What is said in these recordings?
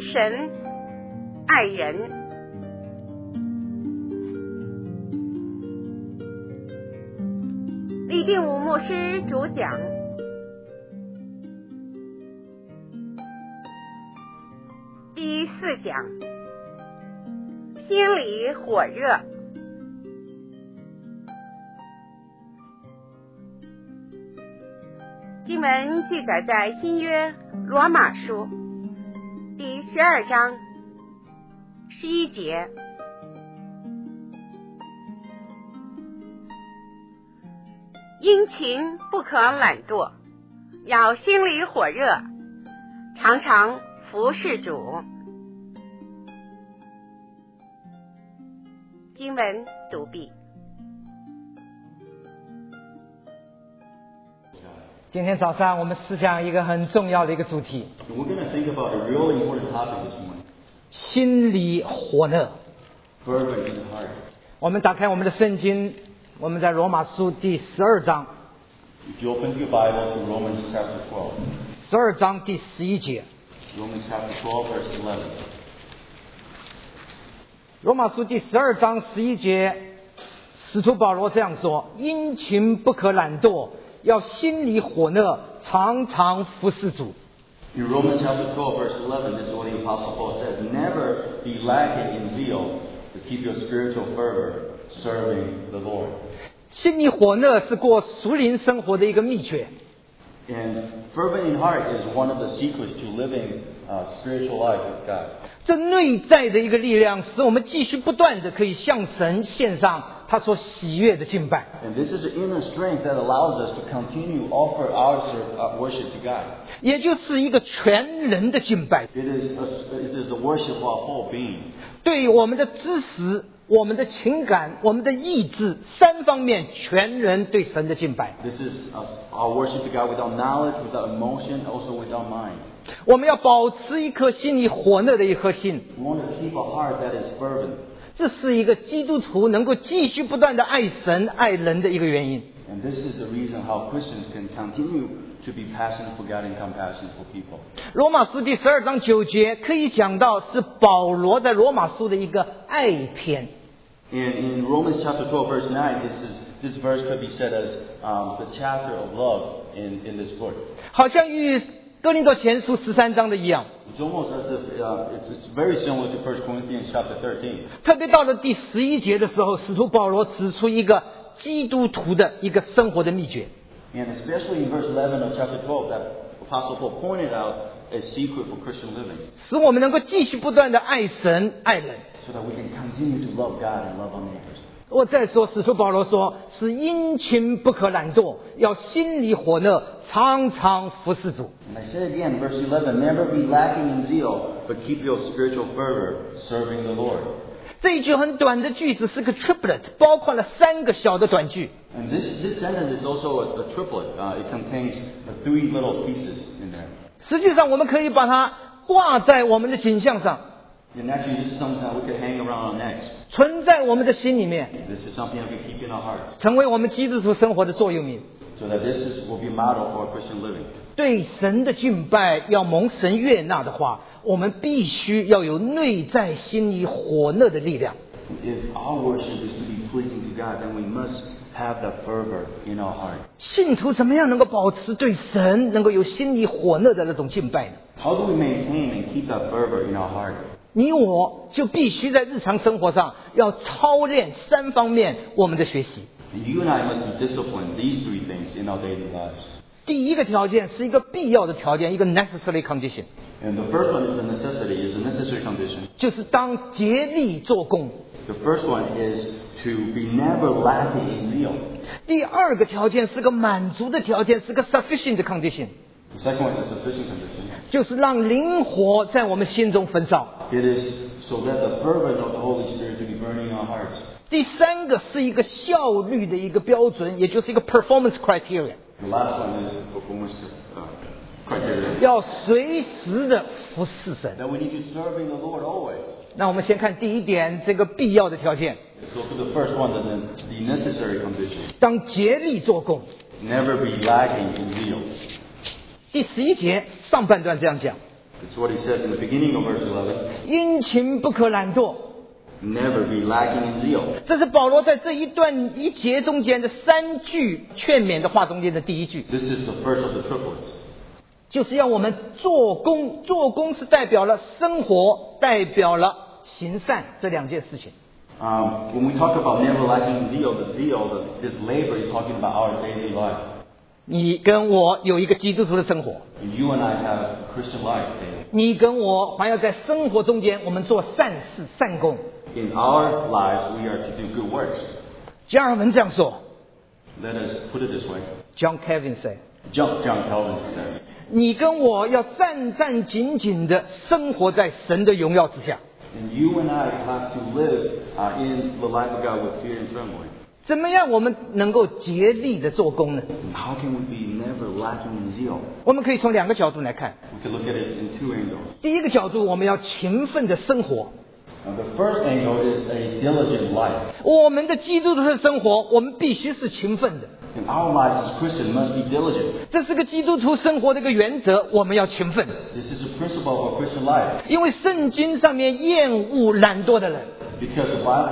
神爱人。李定武牧师主讲。第4讲，心里火热。经文记载在新约罗马书第12章11节。殷勤不可懒惰，要心里火热，常常服侍主。经文读毕。 今天早上我们思想一个很重要的一个主题， We're going to think about a really important topic this morning. 心里火热。 Fervent in the heart. 我们打开我们的圣经，我们在罗马书第12章 If you open your Bible to Romans chapter 12. 12章第11节。 Romans chapter 12, verse 11. 罗马书第12章11节，使徒保罗这样说：殷勤不可懒惰，要心里火热，常常服侍主。 In Romans chapter 12, verse 11, this is what the Apostle Paul says. Never be lacking in zeal to keep your spiritual fervor serving the Lord. 心里火热是过属灵生活的一个秘诀。 And fervent in heart is one of the secrets to living spiritual life with God. 这内在的一个力量，使我们继续不断的可以向神献上他所喜悦的敬拜。 And this is the inner strength that allows us to continue offer our worship to God. 也就是一个全人的敬拜， It is the worship of our whole being. 对我们的知识、我们的情感、我们的意志3方面全人对神的敬拜。 This is our worship to God without knowledge, without emotion, also without mind. 我们要保持一颗心里火热的一颗心， We want to keep a heart that is fervent. 这是一个基督徒能够继续不断的爱神爱人的一个原因。 And this is the reason how Christians can continue to be passionate for God and compassionate for people. 罗马书第12章9节可以讲到是保罗在罗马书的一个爱篇。 In Romans chapter 12, verse 9, this verse could be said as the chapter of love in this book. 好像与哥林多前书13章的一样， It's almost as if it's very similar to 1 Corinthians chapter 13. 特别到了第11节的时候，使徒保罗指出一个基督徒的一个生活的秘诀。 And especially in verse 11 of chapter 12, that Apostle Paul pointed out a secret for Christian living, 使我们能够继续不断的爱神爱人。 so that we can continue to love God and love our neighbors. 我再说，使徒保罗说是殷勤不可懒惰，要心里火热，常常服侍主。 And I say again, verse 11, never be lacking in zeal, but keep your spiritual fervor serving the Lord. 这一句很短的句子是个 triplet， 包括了3个小的短句。 And this sentence is also a triplet. It contains 3 little pieces in there. 实际上，我们可以把它挂在我们的景象上， And actually, this is something that we can hang around our necks. 存在我们的心里面， This is something that we keep in our hearts, 成为我们基督徒生活的座右铭。 so that will be a model for Christian living. 对神的敬拜要蒙神悦纳的话，我们必须要有内在心里火热的力量。 If our worship is to be pleasing to God, then we must have that fervor in our heart. 信徒怎么样能够保持对神能够有心里火热的那种敬拜呢？ How do we maintain and keep that fervor in our heart? 你我就必须在日常生活上要操练3方面我们的学习。 And you and I must be disciplined these 3 things in our daily lives. 第一个条件是一个必要的条件，一个 necessary condition， And the first one is a necessary condition. 就是当竭力做工。 The first one is to be never lacking in zeal. 第二个条件是个满足的条件，是个 sufficient condition， The second one is a sufficient condition. 就是让灵火在我们心中焚烧。 It is so that the fervor of the Holy Spirit to be burning in our hearts. 第三个是一个效率的一个标准，也就是一个 performance criteria， The last one is performance criteria. 要随时的服侍神。 That we need to serving the Lord always. 那我们先看第一点，这个必要的条件， Let's go to the first one, the necessary condition. 当竭力做工。 Never be lacking in zeal. 第11节上半段这样讲， It's what he says in the beginning of verse 11. 殷勤不可懒惰。 Never be lacking in zeal. 这是保罗在这一节中间的3句劝勉的话中间的第一句， This is the first of the triplets. 就是要我们做工。做工是代表了生活，代表了行善这2件事情。 When we talk about never lacking in zeal, this labor is talking about our daily life. 你跟我有一个基督徒的生活， You and I have a Christian life daily. 你跟我还要在生活中间，我们做善事、善功。 In our lives, we are to do good works. 加尔文这样说 Let us put it this way. ，John Calvin said， John Calvin says, 你跟我要战战兢兢地生活在神的荣耀之下。 and you and I have to live in the life of God with fear and trembling. 怎么样我们能够竭力的做工呢？ How can we be never lacking in zeal? 我们可以从2个角度来看。 We can look at it in 2 angles. 第一个角度，我们要勤奋的生活。 The first angle is a diligent life. 我们的基督徒的生活，我们必须是勤奋的。 And our lives as Christians must be diligent. 这是个基督徒生活的一个原则，我们要勤奋。 This is a principle of a Christian life. 因为圣经上面厌恶懒惰的人。 Because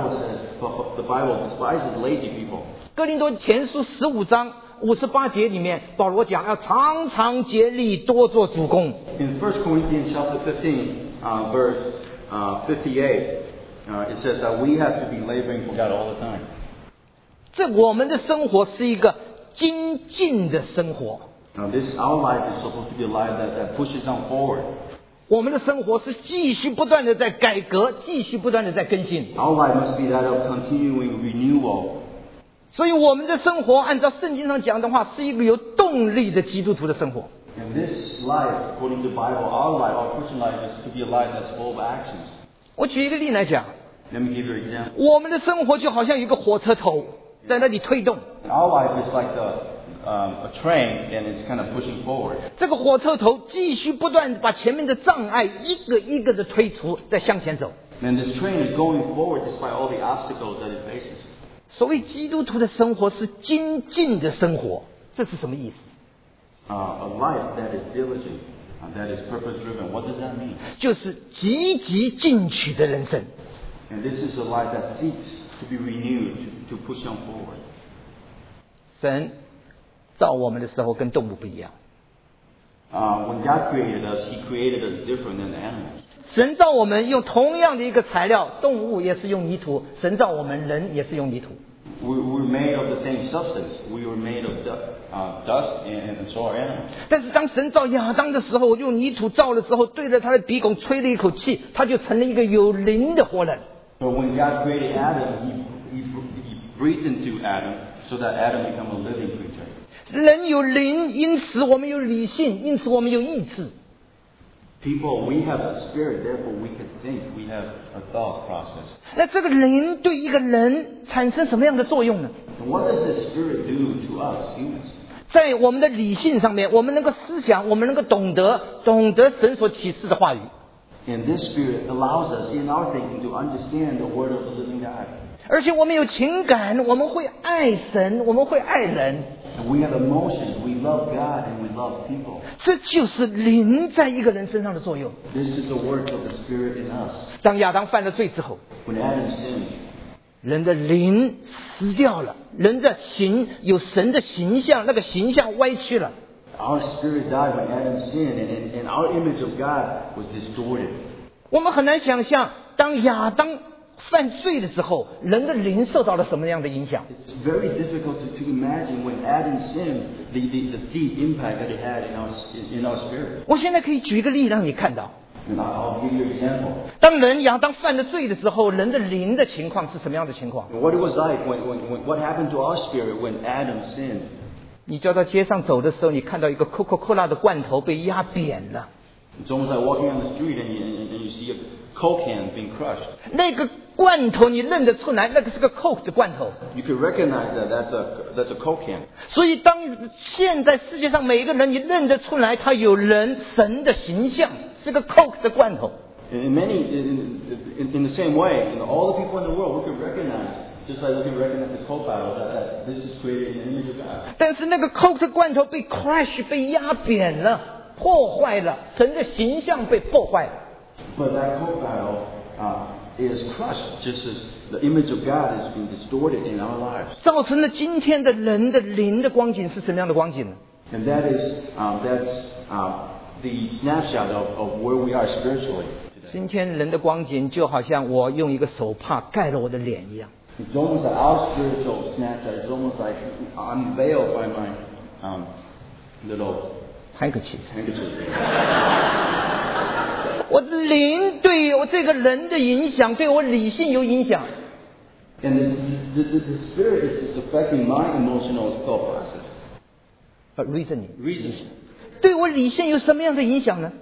the Bible despises lazy people. 哥林多前书15章58节里面，保罗讲要常常竭力多做主工。 In 1 Corinthians chapter 15, verse 58, it says that we have to be laboring for God all the time. 这我们的生活是一个精进的生活， Our life is supposed to be a life that pushes on forward. 我们的生活是继续不断的在改革，继续不断的在更新。 Our life must be that of continuing renewal. 所以我们的生活按照圣经上讲的话，是一个有动力的基督徒的生活。 And this life, according to the Bible, our Christian life is to be a life that's full of actions. 我举一个例来讲， Let me give you an example. 我们的生活就好像有一个火车头在那里推动， Our life is like a train, and it's kind of pushing forward. 这个火车头继续不断地把前面的障碍一个一个的推除，再向前走。 And this train is going forward despite all the obstacles that it faces. 所谓基督徒的生活是精进的生活，这是什么意思？ A life that is diligent, that is purpose-driven. What does that mean? 就是积极进取的人生。 And this is a life that seeks to be renewed, to push on forward. 神造我们的时候跟动物不一样， When God created us, He created us different than the animals. 神造我们用同样的一个材料，动物也是用泥土，神造我们人也是用泥土。 We were made of the same substance. We were made of dust, and so are animals. 但是当神造亚当的时候，用泥土造的时候，对着他的鼻孔吹了一口气，他就成了一个有灵的活人。 But when God created Adam, He breathed into Adam so that Adam became a living creature. 人有灵，因此我们有理性，因此我们有意志。 People, we have a spirit, therefore we can think. We have a thought process. 那这个灵对一个人产生什么样的作用呢？ And what does this spirit do to us humans? 在我们的理性上面，我们能够思想，我们能够懂得神所启示的话语。 And this spirit allows us in our thinking to understand the word of the living God. 而且我们有情感，我们会爱神，我们会爱人。 And we have emotions. We love God and we love people. 这就是灵在一个人身上的作用。 This is the work of the spirit in us. 当亚当犯了罪之后， When Adam sinned, 人的灵死掉了，人的有神的形象，那个形象歪曲了。 our spirit died when Adam sinned, and our image of God was distorted. 我们很难想象，当亚当犯罪的时候，人的灵受到了什么样的影响？ It's very difficult to imagine when Adam sinned, the deep impact that it had in our spirit. 我现在可以举一个例让你看到， And I'll give you an example. 当亚当犯了罪的时候，人的灵的情况是什么样的情况？ And what it was like what happened to our spirit when Adam sinned. 你就到街上走的时候，你看到一个 Coca-Cola 的罐头被压扁了， It's almost like walking on the street and you see a Coke can being crushed. 那个罐头你认得出来，那个是个 Coke 的罐头。 You could recognize that's a Coke can. 所以当现在世界上每一个人，你认得出来，他有神的形象，是个 Coke 的罐头。 In the same way, all the people in the world, we could recognize, just like we can recognize the Coke bottle, that this is created in the image of God. 但是那个 Coke 的罐头被 crash 被压扁了。 破坏了，神的形象被破坏了。 But that coat battle is crushed, just as the image of God is being distorted in our lives. 造成了今天的人的灵的光景是什么样的光景呢？ And that's the snapshot of where we are spiritually today. 今天人的光景就好像我用一个手帕盖了我的脸一样。 It's almost like our spiritual snapshot. It's almost like I'm veiled by my little handkerchief。 handkerchief. 我的灵对我这个人的影响，对我理性有影响。 And the spirit is affecting my emotional thought process. Reasoning 对我理性有什么样的影响呢？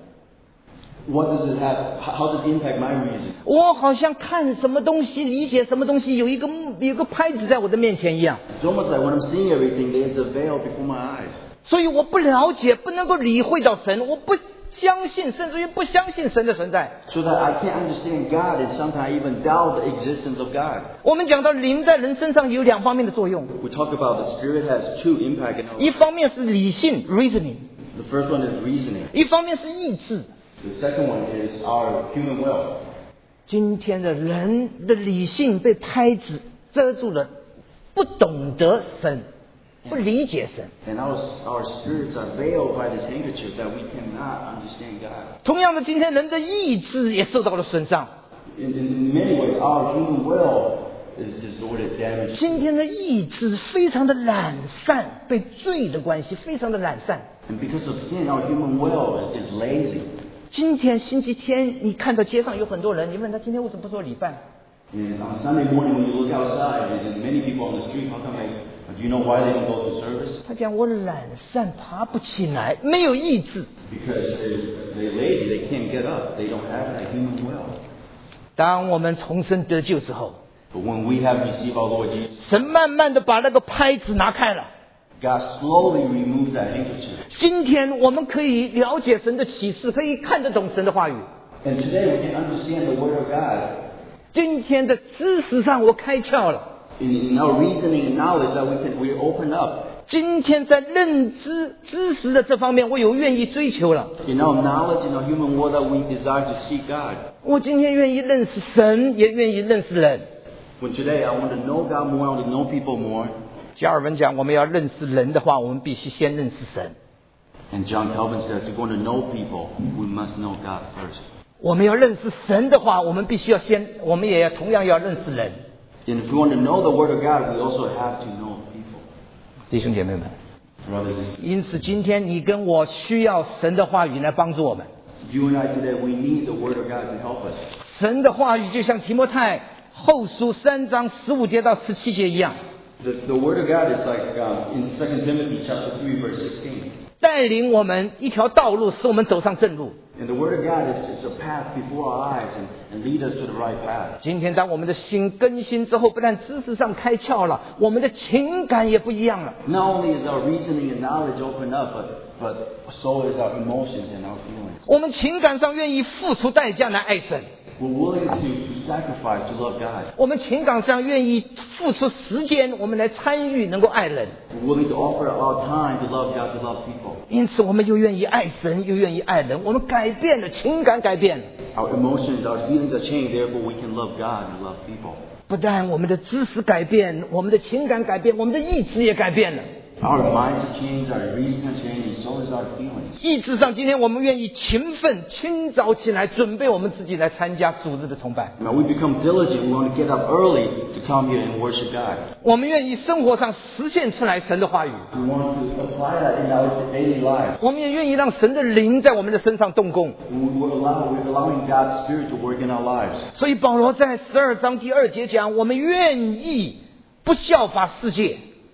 What does it have? How does it impact my reason? 我好像看什么东西，理解什么东西，有一个拍子在我的面前一样。 It's almost like when I'm seeing everything, there's a veil before my eyes. 所以我不了解，不能够理会到神，我不相信，甚至于不相信神的存在。 So that I can't understand God and sometimes even doubt the existence of God. 我们讲到灵在人身上有2方面的作用， We talk about the spirit has two impacts in our 一 life. 方面是理性 reasoning， The first one is reasoning. 一方面是意志。 The second one is our human will. 今天的人的理性被拍子遮住了，不懂得神，不理解神。 And our spirits are veiled by this handkerchief that we cannot understand God. 同样的，今天人的意志也受到了损伤。 In many ways, our human will is distorted, damaged. 今天的意志非常的懒散，被罪的关系非常的懒散。 And because of sin, our human will is lazy. 今天星期天，你看到街上有很多人，你问他今天为什么不做礼拜？ And on Sunday morning, when you look outside, and many people on the street, how come do you know why they don't go to service? 他讲我懒散，爬不起来，没有意志。 Because they're lazy, they can't get up, they don't have that human will. 当我们重生得救之后， But when we have received our Lord Jesus, 神慢慢的把那个拍子拿开了。 God slowly removes that handkerchief. 今天我们可以了解神的启示，可以看得懂神的话语。 And today we can understand the Word of God. 今天的知识上我开窍了， In our reasoning and knowledge that we open up. 今天在认知知识的这方面，我有愿意追求了。 In our knowledge and our human will that we desire to seek God. 我今天愿意认识神，也愿意认识人。 When today I want to know God more, I want to know people more. 加尔文讲，我们要认识人的话，我们必须先认识神。 And John Calvin says, if we're going to know people, we must know God first. 我们要认识神的话，我们必须要先，我们也要同样要认识人。 And if we want to know the Word of God, we also have to know people. 弟兄姐妹们， Brothers and sisters, 因此今天你跟我需要神的话语来帮助我们。 you and I today, we need the Word of God to help us. 神的话语就像提摩太后书3章15节到17节一样， The Word of God is like in 2 Timothy chapter 3, verse 16. 带领我们一条道路，使我们走上正路。 And the Word of God is a path before our eyes and lead us to the right path. 今天当我们的心更新之后，不但知识上开窍了，我们的情感也不一样了。 Not only is our reasoning and knowledge opened up, but so is our emotions and our feelings. 我们情感上愿意付出代价来爱神， We're willing to sacrifice to love God. 我们情感上愿意付出时间，我们来参与，能够爱人。 We're willing to offer our time to love God, to love people. 因此，我们又愿意爱神，又愿意爱人。我们改变了，情感改变了。 Our emotions, our feelings are changed, therefore we can love God and love people. 不但我们的知识改变，我们的情感改变，我们的意志也改变了。 Our minds have changed, our reason has changed, and so is our feelings. 意志上，今天我们愿意勤奋，清早起来准备我们自己来参加主日的崇拜。 Now we become diligent. We want to get up early to come here and worship God. 我们愿意生活上实现出来神的话语， We want to apply that in our daily lives. 我们也愿意让神的灵在我们的身上动工。 We're allowing God's Spirit to work in our lives. 所以保罗在12章第2节讲，我们愿意不效法世界。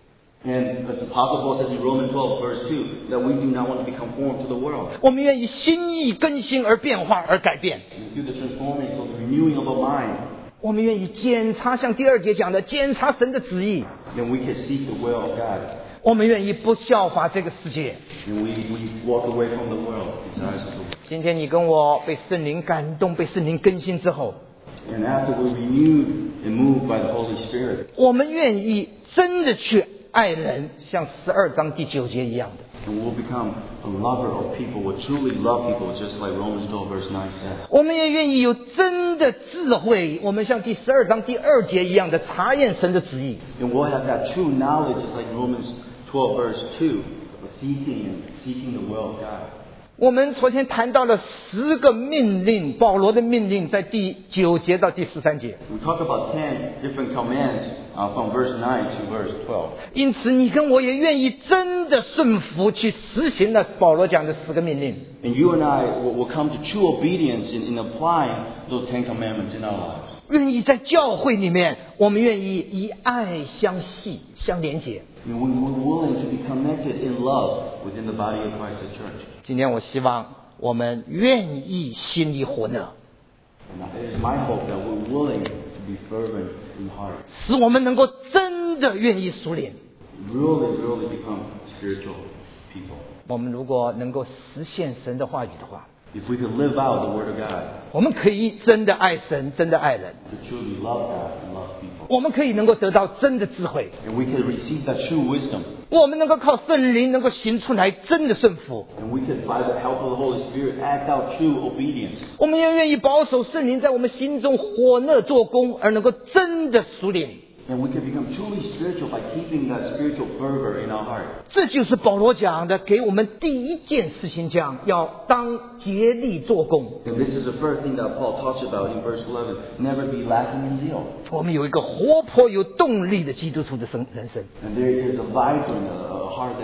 And as the Apostle Paul says in Romans 12, verse 2, that we do not want to be conformed to the world. 我们愿意心意更新而变化而改变。 Through the transforming, so the renewing of our mind, 我们愿意检查，像第2节讲的，检查神的旨意。 then we can seek the will of God. 我们愿意不效法这个世界。 And we walk away from the world, desires of the world. 今天你跟我被圣灵感动，被圣灵更新之后， And after we're renewed and moved by the Holy Spirit, 我们愿意真的去爱人，像12章第9节一样的。 And we'll become a lover of people. We'll truly love people, just like Romans 12 verse 9 says. 我们也愿意有真的智慧，我们像第12章第2节一样的查验神的旨意。 And we'll have that true knowledge, just like Romans 12 verse 2, of seeking the will of God. 我们昨天谈到了10个命令，保罗的命令在第9节到第13节。 We talk about 10 different commands from verse 9 to verse 12. 因此，你跟我也愿意真的顺服去实行了保罗讲的10个命令。 And you and I will come to true obedience in applying those 10 commandments in our lives. 愿意在教会里面，我们愿意以爱相系、相连结。 And we're willing to be connected in love within the body of Christ the church. 今天我希望我们愿意心里火热， And it is my hope that we're willing to be fervent in heart. 使我们能够真的愿意属灵。 Really become spiritual people. 我们如果能够实现神的话语的话， If we could live out the Word of God, 我们可以真的爱神，真的爱人， to truly love God and love people. 我们可以能够得到真的智慧， And we could receive that true wisdom. 我们能够靠圣灵能够行出来真的顺服。 And we could, by the help of the Holy Spirit, act out true obedience. 我们也愿意保守圣灵在我们心中火热做工，而能够真的属灵。 And we could become truly spiritual by keeping that spiritual fervor in our heart. 这就是保罗讲的，给我们第一件事情讲，要当竭力做工。 And this is the first thing that Paul talks about in verse 11. Never be lacking in zeal. 我们有一个活泼有动力的基督徒的人生。 And there is a vibrant heart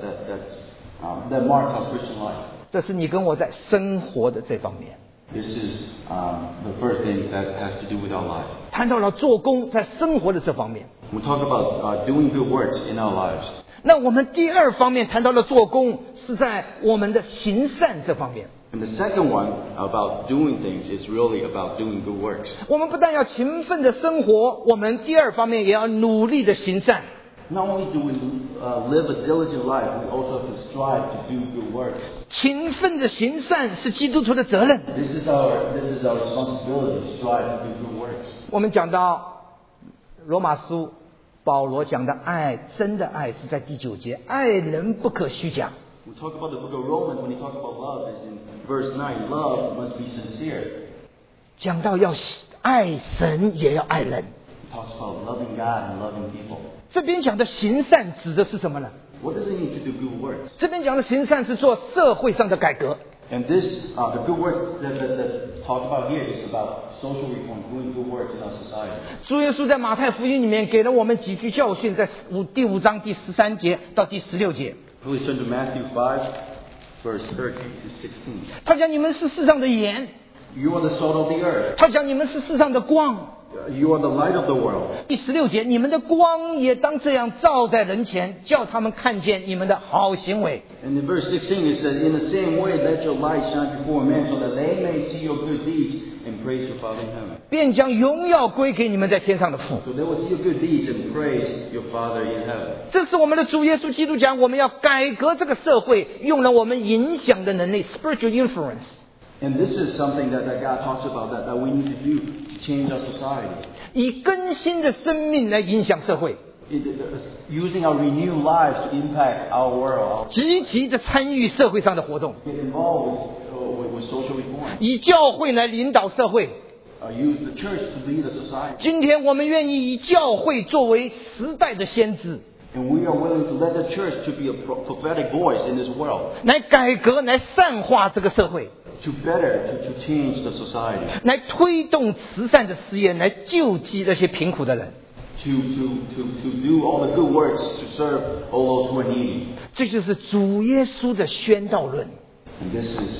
that marks our Christian life. 这是你跟我在生活的这方面。 This is the first thing that has to do with our life. 谈到了做工在生活的这方面。 We talk about doing good works in our lives. 那我们第二方面谈到了做工是在我们的行善这方面。 And the second one about doing things is really about doing good works. 我们不但要勤奋的生活，我们第二方面也要努力的行善。 Not only do we live a diligent life, we also have to strive to do good works. 勤奋的行善是基督徒的责任。 This is our responsibility, strive to do good works. 我们讲到罗马书，保罗讲的爱，真的爱是在第9节，爱人不可虚假。 We talk about the book of Romans when he talks about love is in verse 9. Love must be sincere. 讲到要爱神，也要爱人。 He talks about loving God and loving people. 这边讲的行善指的是什么呢？ What does it mean to do good works? 这边讲的行善是做社会上的改革。 And this, the good works that talked about here is about social reform, doing good works in our society. 主耶稣在马太福音里面给了我们几句教训，在第5章第13节到第16节。 Please turn to Matthew 5, verse 13 to 16. 他讲你们是世上的盐， You are the salt of the earth. 他讲你们是世上的光。 You are the light of the world. 第16节，你们的光也当这样照在人前，叫他们看见你们的好行为。 And in verse 16 it says, In the same way, let your light shine before men, so that they may see your good deeds and praise your Father in heaven. 便将荣耀归给你们在天上的父。 So they will see your good deeds and praise your Father in heaven. 这是我们的主耶稣基督讲，我们要改革这个社会，用了我们影响的能力 （spiritual influence）。 And this is something that God talks about that we need to do to change our society. 以更新的生命来影响社会， Using our renewed lives to impact our world, 积极的参与社会上的活动， get involved with social reform, 以教会来领导社会。 use the church to lead the society. 今天我们愿意以教会作为时代的先知， And we are willing to let the church to be a prophetic voice in this world, 来改革、来善化这个社会， to change the society, 来推动慈善的事业，来救济那些贫苦的人。 to do all the good works to serve all those who are needy. 这就是主耶稣的宣道论。 And this is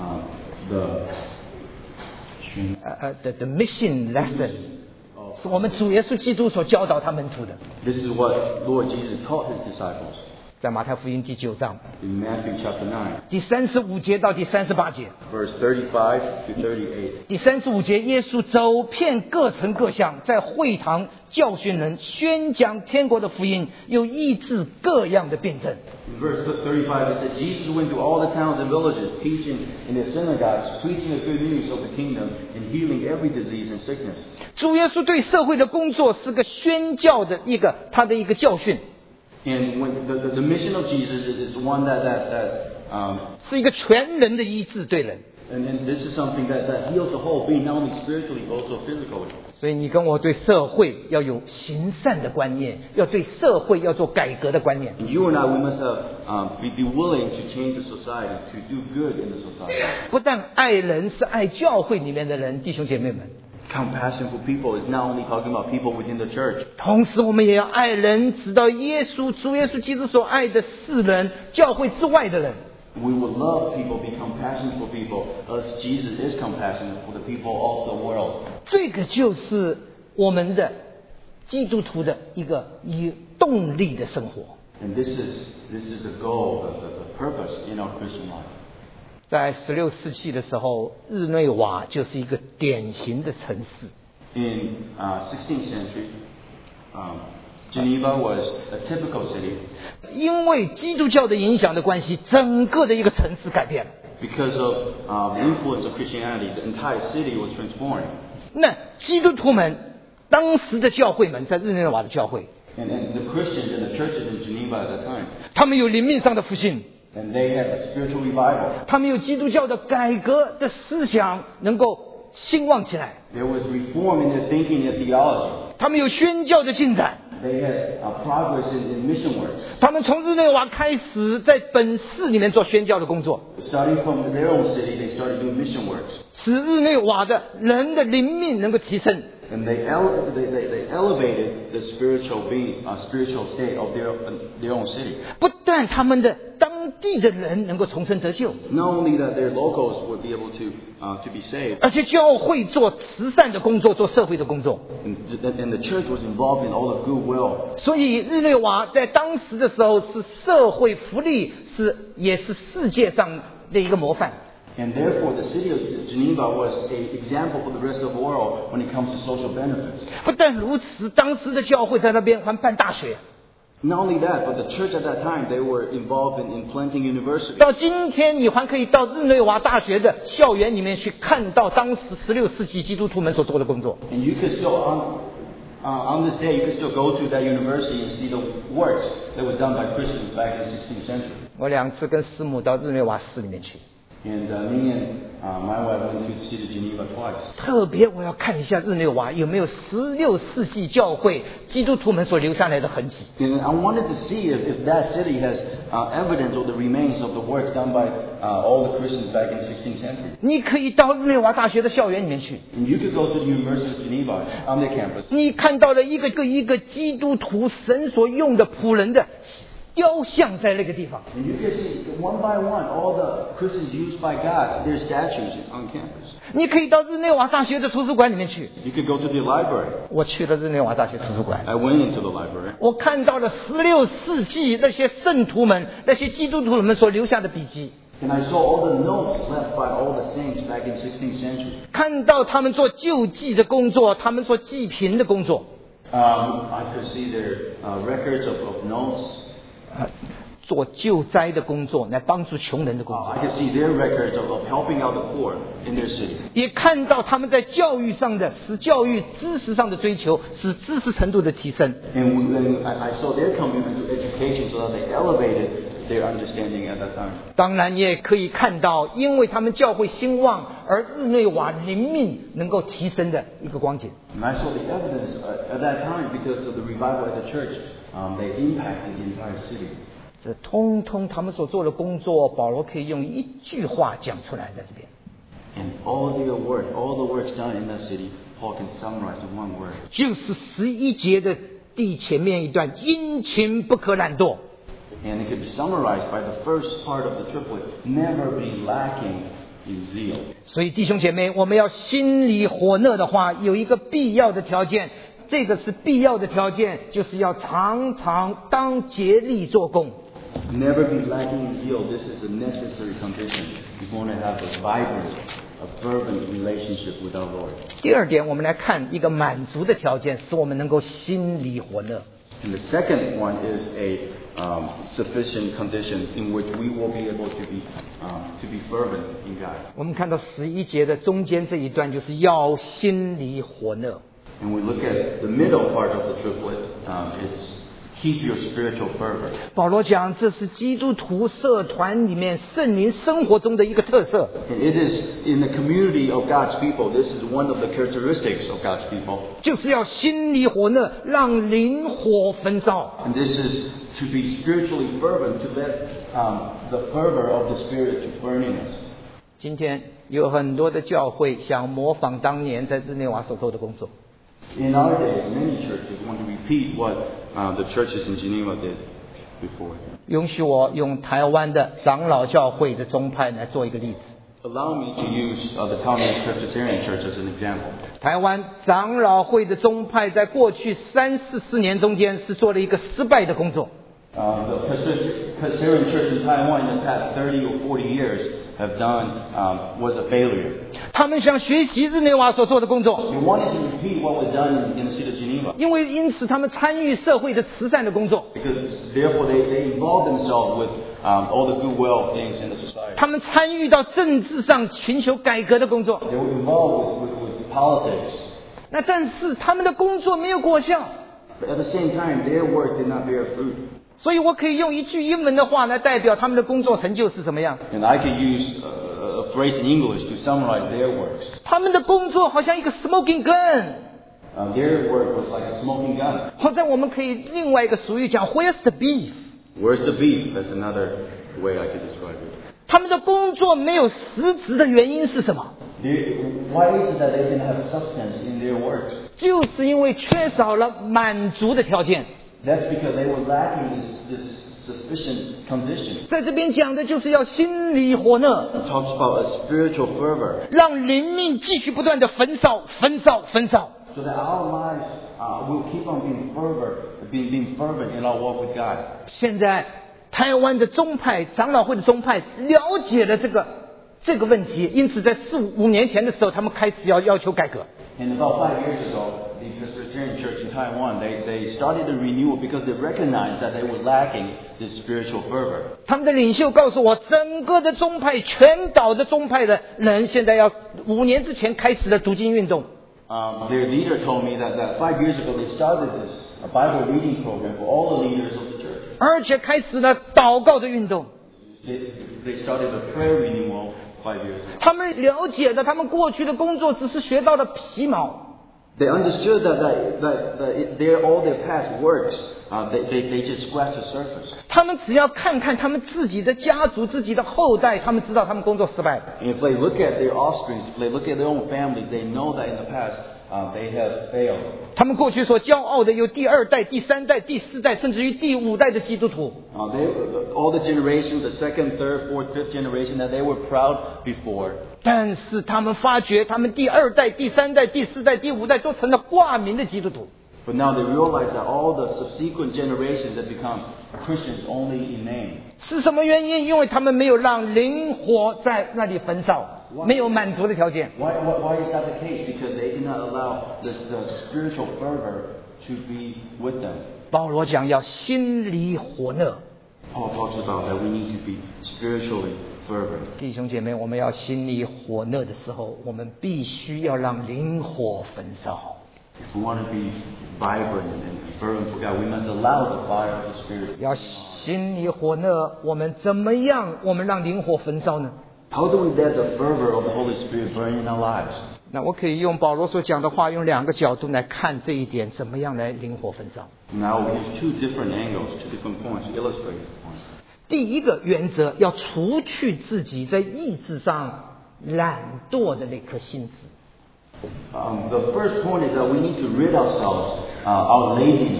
the mission lesson， 是我们主耶稣基督所教导他门徒的。 This is what Lord Jesus taught his disciples 在马太福音第9章 in Matthew chapter 9, 第35节到第38节。 verse 35 to 38. 第35节，耶稣走遍各城各乡，在会堂教训人，宣讲天国的福音，又医治各样的病症。 In verse 35 it says, Jesus went to all the towns and villages, teaching in their synagogues, preaching the good news of the kingdom, and healing every disease and sickness. 主耶稣对社会的工作是个宣教的他的一个教训。 And when the mission of Jesus is one that 是一个全人的医治，对人。 and this is something that heals the whole being, not only spiritually but also physically. 所以你跟我对社会要有行善的观念，要对社会要做改革的观念。 And you and I, we must have be willing to change the society, to do good in the society. 不但爱人，是爱教会里面的人，弟兄姐妹们。 Compassion for people is not only talking about people within the church. 同时，我们也要爱人，直到主耶稣基督所爱的世人，教会之外的人。 We will love people, be compassionate for people, as Jesus is compassionate for the people of the world. 这个就是我们的基督徒的一个有动力的生活。 And this is the goal, the purpose in our Christian life. 在16世纪的时候，日内瓦就是一个典型的城市。 In 16th century, Geneva was a typical city. 因为基督教的影响的关系，整个的一个城市改变了。 Because of the influence of Christianity, the entire city was transformed. 那基督徒们当时的教会们，在日内瓦的教会， And the Christians and the churches in Geneva at that time, 他们有灵命上的复兴， and they had a spiritual revival. 他们有基督教的改革的思想能够兴旺起来， There was reform in their thinking and theology. 他们有宣教的进展。 They had progress in mission work. 他们从日内瓦开始，在本市里面做宣教的工作， Starting from their own city, they started doing mission works. 使日内瓦的人的灵命能够提升。 And they elevated the spiritual being, spiritual state of their own city. 不但他们的当地的人能够重生得救， Not only that their locals would be able to be saved, 而且教会做慈善的工作，做社会的工作。 and the church was involved in all the goodwill. 所以日内瓦在当时的时候是社会福利，也是世界上的一个模范。 And therefore, the city of Geneva was an example for the rest of the world when it comes to social benefits. 不但如此，当时的教会在那边还办大学。 Not only that, but the church at that time, they were involved in planting universities. 到今天，你还可以到日内瓦大学的校园里面去看到当时16世纪基督徒们所做的工作。 And you could still, on this day, you could still go to that university and see the works that were done by Christians back in the 16th century. 我2次跟师母到日内瓦市里面去， And me and my wife went to see the Geneva twice. 特别我要看一下日内瓦有没有16世纪教会基督徒们所留下来的痕迹。 And I wanted to see if that city has evidence of the remains of the works done by all the Christians back in the 16th century. 你可以到日内瓦大学的校园里面去， And you could go to the University of Geneva on their campus. 你看到了一个基督徒神所用的仆人的雕像在那个地方。 And you could see one by one all the Christians used by God, their statues on campus. 你可以到日内瓦大学的图书馆里面去。 You could go to the library. 我去了日内瓦大学图书馆， I went into the library. 我看到了16世纪那些圣徒们、那些基督徒们所留下的笔记， And I saw all the notes left by all the saints back in 16th century. 看到他们做救济的工作，他们做济贫的工作。 I could see their records of notes. 做救灾的工作，来帮助穷人的工作， I could see their records of helping out the poor in their city. 也看到他们在教育上的使教育知识上的追求，使知识程度的提升。 And I saw their commitment to education so that they elevated their understanding at that time. 当然，你也可以看到，因为他们教会兴旺，而日内瓦灵命能够提升的一个光景。 And I saw the evidence at that time because of the revival at the church. They impacted the entire city. 这通通他们所做的工作，保罗可以用一句话讲出来，在这边。 And all the works done in that city, Paul can summarize in one word. 就是11节的第前面一段，殷勤不可懒惰。 And it can be summarized by the first part of the triplet, never be lacking in zeal. 所以弟兄姐妹，我们要心里火热的话，有一个必要的条件，这个是必要的条件，就是要常常当竭力做工。 Never be lacking in zeal. This is a necessary condition. You want to have a vibrant, a fervent relationship with our Lord. 第二点，我们来看一个满足的条件，使我们能够心里火热。 And the second one is a sufficient condition in which we will be able to be fervent in God. 我们看到11节的中间这一段，就是要心里火热。 And we look at the middle part of the triplet. It's keep your spiritual fervor. 保罗讲，这是基督徒社团里面圣灵生活中的一个特色。 And it is in the community of God's people, this is one of the characteristics of God's people. 就是要心里火热，让灵火焚烧。 And this is to be spiritually fervent, to let the fervor of the Spirit to burn in us. 今天有很多的教会想模仿当年在日内瓦所做的工作。 In our days, many churches want to repeat what the churches in Geneva did before. 允许我用台湾的长老教会的宗派来做一个例子。 Allow me to use the Taiwanese Presbyterian Church as an example. 台湾长老会的宗派在过去3-4年中间是做了一个失败的工作。 The Presbyterian Church in Taiwan in the past 30 or 40 years have done was a failure. 他们想学习日内瓦所做的工作， They wanted to repeat what was done in the city of Geneva 因此他们参与社会的慈善的工作， because therefore they involved themselves with all the goodwill things in the society. 他们参与到政治上寻求改革的工作。 They were involved with politics. 那但是他们的工作没有果效， But at the same time, their work did not bear fruit. 所以我可以用一句英文的话来代表他们的工作成就是什么样。 And I could use a phrase in English to summarize their works. 他们的工作好像一个 smoking gun， Their work was like a smoking gun. 或者我们可以另外一个俗语讲 Where's the beef？ Where's the beef? That's another way I could describe it. 他们的工作没有实质的原因是什么？ Why is it that they didn't have substance in their works? 就是因为缺少了满足的条件。 That's because they were lacking this sufficient condition. 在这边讲的就是要心里火热， It talks about a spiritual fervor, 让灵命继续不断的焚烧。 so that our lives will keep on being fervent in our walk with God. 现在台湾的宗派长老会的宗派了解了这个问题，因此在4-5年前的时候，他们开始要求改革。 And about 5 years ago, the Presbyterian Church in Taiwan, they started a renewal because they recognized that they were lacking this spiritual fervor. 他们的领袖告诉我，整个的宗派全岛的宗派的人现在要5年之前开始了读经运动。 Their leader told me that 5 years ago they started this Bible reading program for all the leaders of the church. 而且开始了祷告的运动。 They started a prayer renewal 5 years ago. 他们了解的，他们过去的工作只是学到了皮毛。 They understood that all their past works, they just scratched the surface. 他们只要看看他们自己的家族、自己的后代，他们知道他们工作失败了。 And if they look at their offspring, if they look at their own families, they know that in the past they have failed. 他们过去所骄傲的有第2代、第3代、第4代，甚至于第5代的基督徒。 All the generations, the second, third, fourth, fifth generation, that they were proud before. 但是他们发觉，他们第2代、第3代、第4代、第5代都成了挂名的基督徒。 But now they realize that all the subsequent generations have become Christians only in name. 是什么原因？因为他们没有让灵火在那里焚烧，没有满足的条件。 Why is that the case? Because they did not allow the spiritual fervor to be with them. 保罗讲要心里火热。 Paul talks about that we need to be spiritually fervent. 弟兄姐妹，我们要心里火热的时候，我们必须要让灵火焚烧。 If we want to be vibrant and fervent for God, we must allow the fire of the Spirit. 要心里火热，我们怎么样？我们让灵火焚烧呢？ How do we let the fervor of the Holy Spirit burn in our lives? 那我可以用保罗所讲的话，用2个角度来看这一点，怎么样来灵火焚烧？ Now we have 2 different angles, 2 different points to illustrate this point. 第一个原则，要除去自己在意志上懒惰的那颗心志。 The first point is that we need to rid ourselves our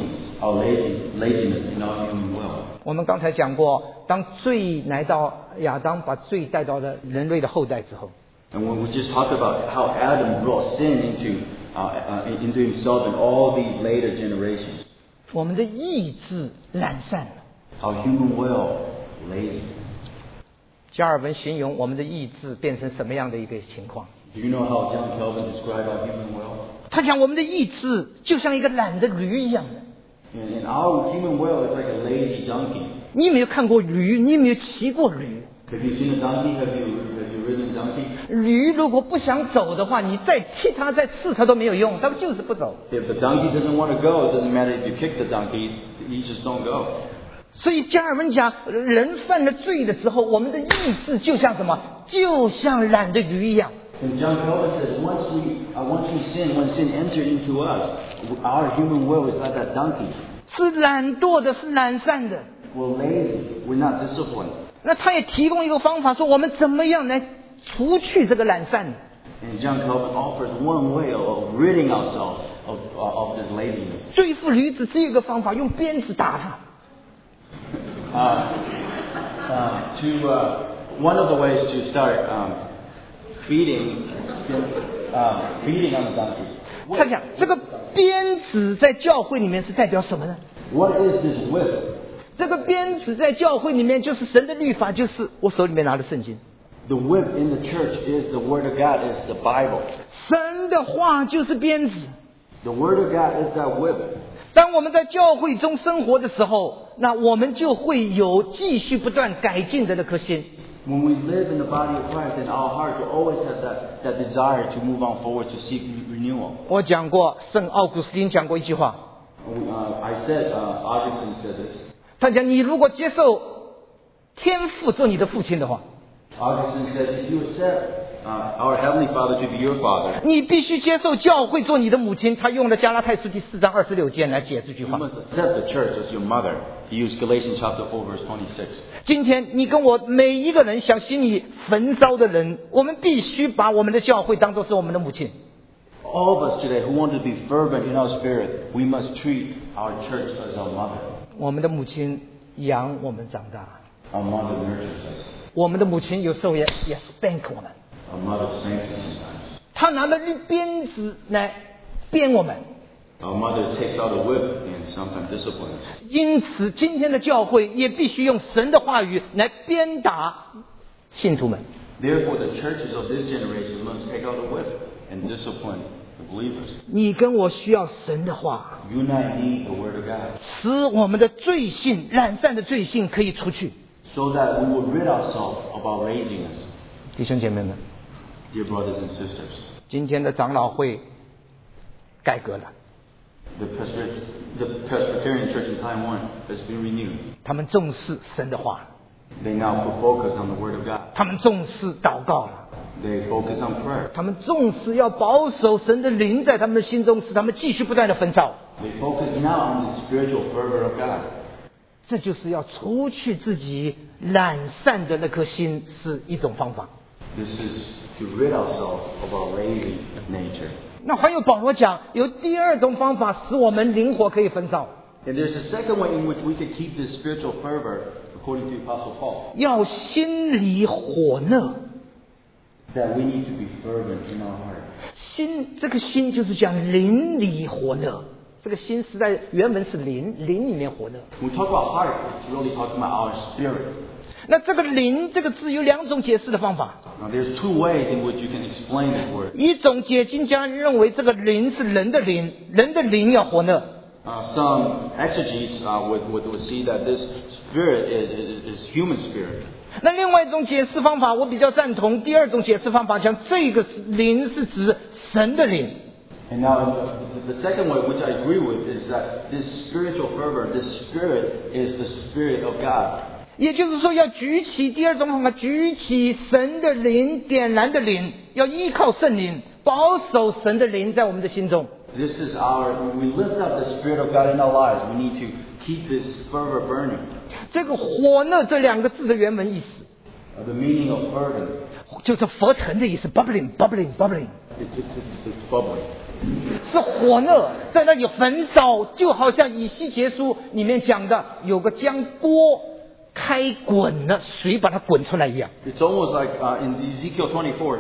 laziness in our human will. 我们刚才讲过，当罪来到亚当，把罪带到了人类的后代之后， And when we just talked about how Adam brought sin into himself in all these later generations, 我们的意志懒散了。 our human will lazy. 加尔文形容我们的意志变成什么样的一个情况？ Do you know how John Calvin described our human will? 他讲我们的意志就像一个懒的驴一样的。 And our human will is like a lazy donkey. 你有没有看过驴？你有没有骑过驴？ Have you seen a donkey? Have you ridden a donkey? 驴如果不想走的话，你再踢它再刺它都没有用，它就是不走。 If the donkey doesn't want to go, it doesn't matter if you kick the donkey, he just don't go. 所以加尔文讲，人犯了罪的时候，我们的意志就像什么？就像懒的驴一样。 And John Calvin says, once we sin, when sin entered into us, our human will is like that donkey. 是懒惰的，是懒散的。 We're lazy. We're not disciplined. 那他也提供一个方法，说我们怎么样来除去这个懒散。 And John Calvin offers one way of ridding ourselves of this laziness. 对付驴子只有一个方法，用鞭子打它。 One of the ways to start feeding on the donkey. 他讲这个鞭子在教会里面是代表什么呢？ What is this whip? 这个鞭子在教会里面就是神的律法，就是我手里面拿的圣经。 The whip in the church is the Word of God, is the Bible. 神的话就是鞭子。 The Word of God is that whip. 当我们在教会中生活的时候，那我们就会有继续不断改进的那颗心。 When we live in the body of Christ, in our hearts will always have that desire to move on forward, to seek renewal. 我讲过，圣奥古斯丁讲过一句话， Augustine said this. 他讲你如果接受天父做你的父亲的话， Augustine said, if you accept our Heavenly Father to be your Father, 你必须接受教会做你的母亲。他用了加拉太书第4章26节来解这句 you 话。 must accept the church as your mother. He used Galatians chapter 4, verse 26. 今天你跟我每一个人想心里焚烧的人，我们必须把我们的教会当作是我们的母亲。 All of us today who want to be fervent in our spirit, we must treat our church as our mother. 我们的母亲养我们长大， Our mother nurtures us. 我们的母亲有时候也 spank 我们， Our mother spanks us sometimes. 她拿着鞭子来鞭我们。 Our mother takes out a whip and sometimes disciplines. 因此，今天的教会也必须用神的话语来鞭打信徒们。 Therefore, the churches of this generation must take out a whip and discipline the believers. 你跟我需要神的话， You and I need the Word of God 使我们的罪性、懒散的罪性可以除去。 so that we will rid ourselves of our laziness. 弟兄姐妹们， Dear brothers and sisters, 今天的长老会改革了， the Presbyterian Church in Taiwan has been renewed. 他们重视神的话， They now put focus on the Word of God. 他们重视祷告了， They focus on prayer. 他们重视要保守神的灵在他们的心中，使他们继续不断的焚烧。 They focus now on the spiritual fervor of God. 这就是要除去自己懒散的那颗心，是一种方法。 This is to rid ourselves of our lazy nature. 那还有保罗讲，有第二种方法，使我们灵活可以焚烧， And there's a second way in which we can keep this spiritual fervor, according to Apostle Paul, 要心里火热。 that we need to be fervent in our heart. 心，这个心就是讲灵里火热。这个心是在原文是灵里面火热。 When we talk about heart, it's really talking about our spirit. 那这个灵这个字有两种解释的方法。 Now, there's two ways in which you can explain this word. 一种解经家认为这个灵是人的灵，人的灵要火热。 Some exegetes would see that this spirit is human spirit. 那另外一种解释方法我比较赞同，第二种解释方法讲这个灵是指神的灵。 And now the second way, which I agree with, is that this spiritual fervor, this spirit is the spirit of God. 也就是说，要举起第二种方法，举起神的灵，点燃的灵，要依靠圣灵，保守神的灵在我们的心中。 This is when we lift up the spirit of God in our lives, we need to keep this fervor burning. 这个火热这两个字的原文意思， The meaning of fervent, 就是沸腾的意思 ，bubbling bubbling bubbling， it's bubbling. 是火热，在那里焚烧，就好像以西结书里面讲的，有个将锅开滚了，水把它滚出来一样。 It's almost like in Ezekiel 24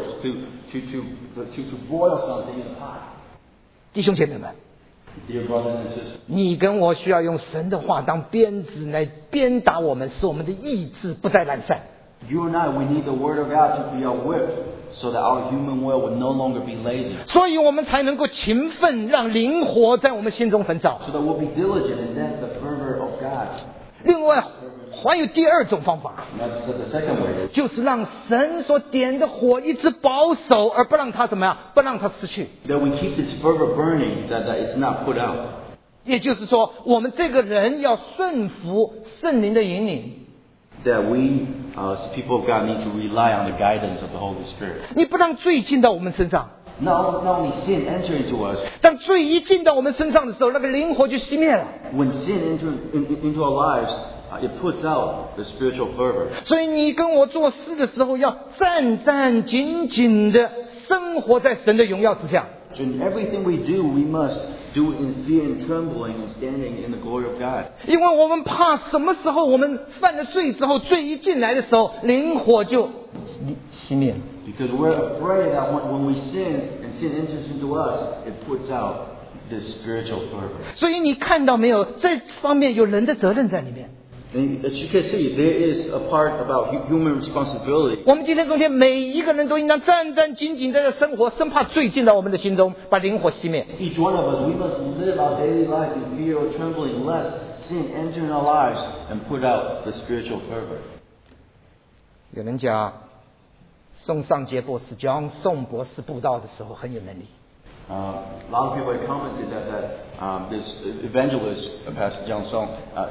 to boil something in a pot. 弟兄姐妹们， Dear brothers and sisters, 你跟我需要用神的话当鞭子来鞭打我们，使我们的意志不再懒散。 you and I, we need the Word of God to be our whip so that our human will would no longer be lazy. 所以我们才能够勤奋，让灵活在我们心中焚烧。 So that we'll be diligent and then the fervor of God. 另外还有第二种方法， That's the second way. 就是让神所点的火一直保守，而不让它怎么样，不让它失去。 That we keep this fervor burning, that it's not put out. 也就是说，我们这个人要顺服圣灵的引领。 That we, as people of God, need to rely on the guidance of the Holy Spirit. 你不让罪进到我们身上， Not only sin enter into us, 当罪一进到我们身上的时候，那个灵火就熄灭了。 when sin into our lives, it puts out the spiritual fervor. 所以你跟我做事的时候，要战战兢兢的生活在神的荣耀之下。 So in everything we do, we must do it in fear and trembling and standing in the glory of God. 因为我们怕什么时候我们犯了罪之后，罪一进来的时候，灵火就熄灭了。 Because we're afraid that when we sin and sin enters into us, it puts out this spiritual fervor. 所以你看到没有，这方面有人的责任在里面。 And as you can see, there is a part about human responsibility. 我们今天中间每一个人都应当战战兢兢在这生活，生怕罪进到我们的心中，把灵火熄灭。 Each one of us, we must live our daily life in fear or trembling, lest sin enter in our lives and put out the spiritual fervor. 有人讲，宋尚杰博士教宋博士布道的时候很有能力。 A lot of people have commented that this evangelist, Pastor Jiang Song,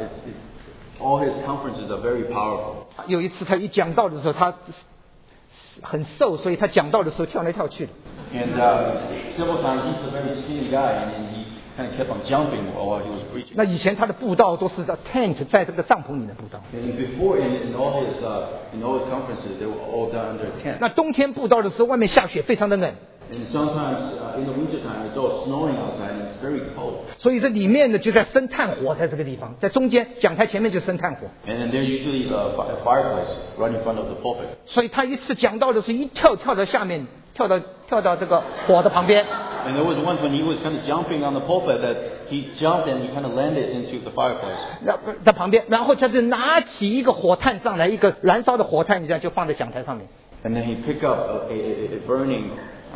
all his conferences are very powerful. 有一次他一讲道的时候，他很瘦，所以他讲道的时候跳来跳去的。 And several times he's a very skinny guy, and he kind of kept on jumping while he was preaching. 那以前他的布道都是在 tent， 在这个帐篷里面布道。 And before, in all his conferences, they were all done under a tent. 那冬天布道的时候，外面下雪，非常的冷， And sometimes in the wintertime, it's all snowing outside, and it's very cold. 所以这里面呢就在生炭火，在这个地方，在中间讲台前面就生炭火。 And then there's usually a fireplace right in front of the pulpit. 所以他一次讲道的时候，一跳到下面，跳到这个火的旁边。 And there was once when he was kind of jumping on the pulpit that he jumped and he kind of landed into the fireplace. 在旁边，然后他就拿起一个火炭上来，一个燃烧的火炭，这样就放在讲台上面。 And then he picked up a burning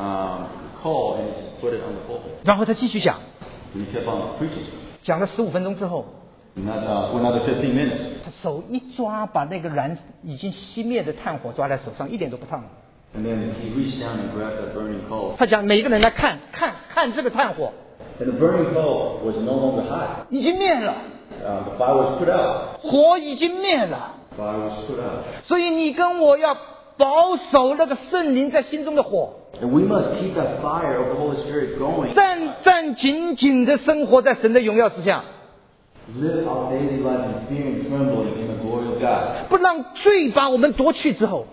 coal and he just put it on the pulpit. 然后他继续讲， And he kept on preaching. 讲了15分钟之后， For another 15 minutes. 他手一抓，把那个已经熄灭的炭火抓在手上，一点都不烫了。 And then he reached down and grabbed that burning coal. 他讲每一个人来看这个炭火 And the burning coal was no longer hot. 已经灭了， The fire was put out. 火已经灭了。 Fire was put out. 所以你跟我要保守那个圣灵在心中的火， And we must keep that fire of the Holy Spirit going. 战战兢兢的生活在神的荣耀之下， Live our daily life in fear and trembling in the glory of God. 不让罪把我们夺去之后，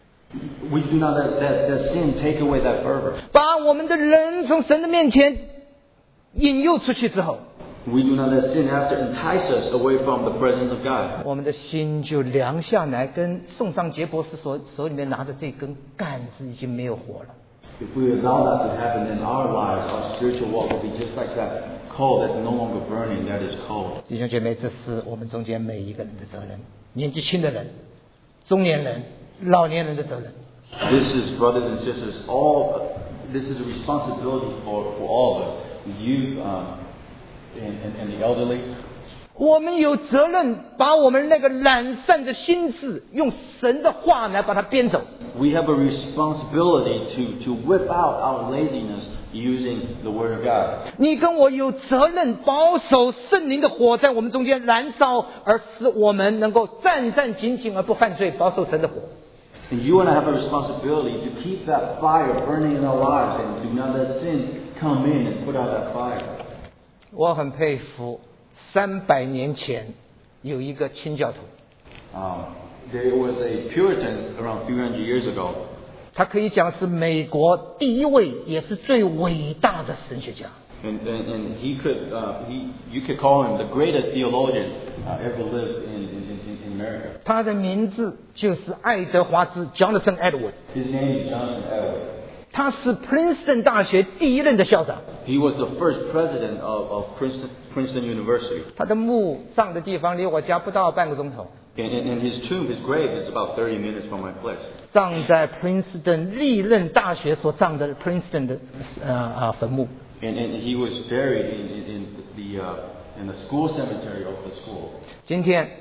We do not let that sin take away that fervor. 把我们的人从神的面前引诱出去之后， We do not let sin after entice us away from the presence of God. 我们的心就凉下来，跟宋尚杰博士手里面拿着这根杆子已经没有火了。 If we allow that to happen, then our lives, our spiritual walk will be just like that coal that's no longer burning, that is cold. 弟兄姐妹，这是我们中间每一个人的责任，年纪轻的人、中年人、老年人的责任。 This is, brothers and sisters, this is a responsibility for all of us, the youth and the elderly. 我们有责任把我们那个懒散的心智，用神的话来把它编走。 We have a responsibility to whip out our laziness using the Word of God. 你跟我有责任保守圣灵的火在我们中间燃烧，而使我们能够战战兢兢而不犯罪，保守神的火。 And you and I have a responsibility to keep that fire burning in our lives and do not let sin come in and put out that fire. 我很佩服300年前有一个清教徒， There was a Puritan around 300 years ago. 他可以讲是美国第一位也是最伟大的神学家。 And you could call him the greatest theologian ever lived in America. 他的名字就是爱德华兹 Jonathan Edwards， His name is Jonathan Edwards. 他是 Princeton 大学第一任的校长。 He was the first president of Princeton University. 他的墓葬的地方离我家不到半个钟头， And his tomb, his grave, is about 30 minutes from my place. 葬在 Princeton 历任大学所葬的 Princeton 的坟墓。 And he was buried in the school cemetery of the school. 今天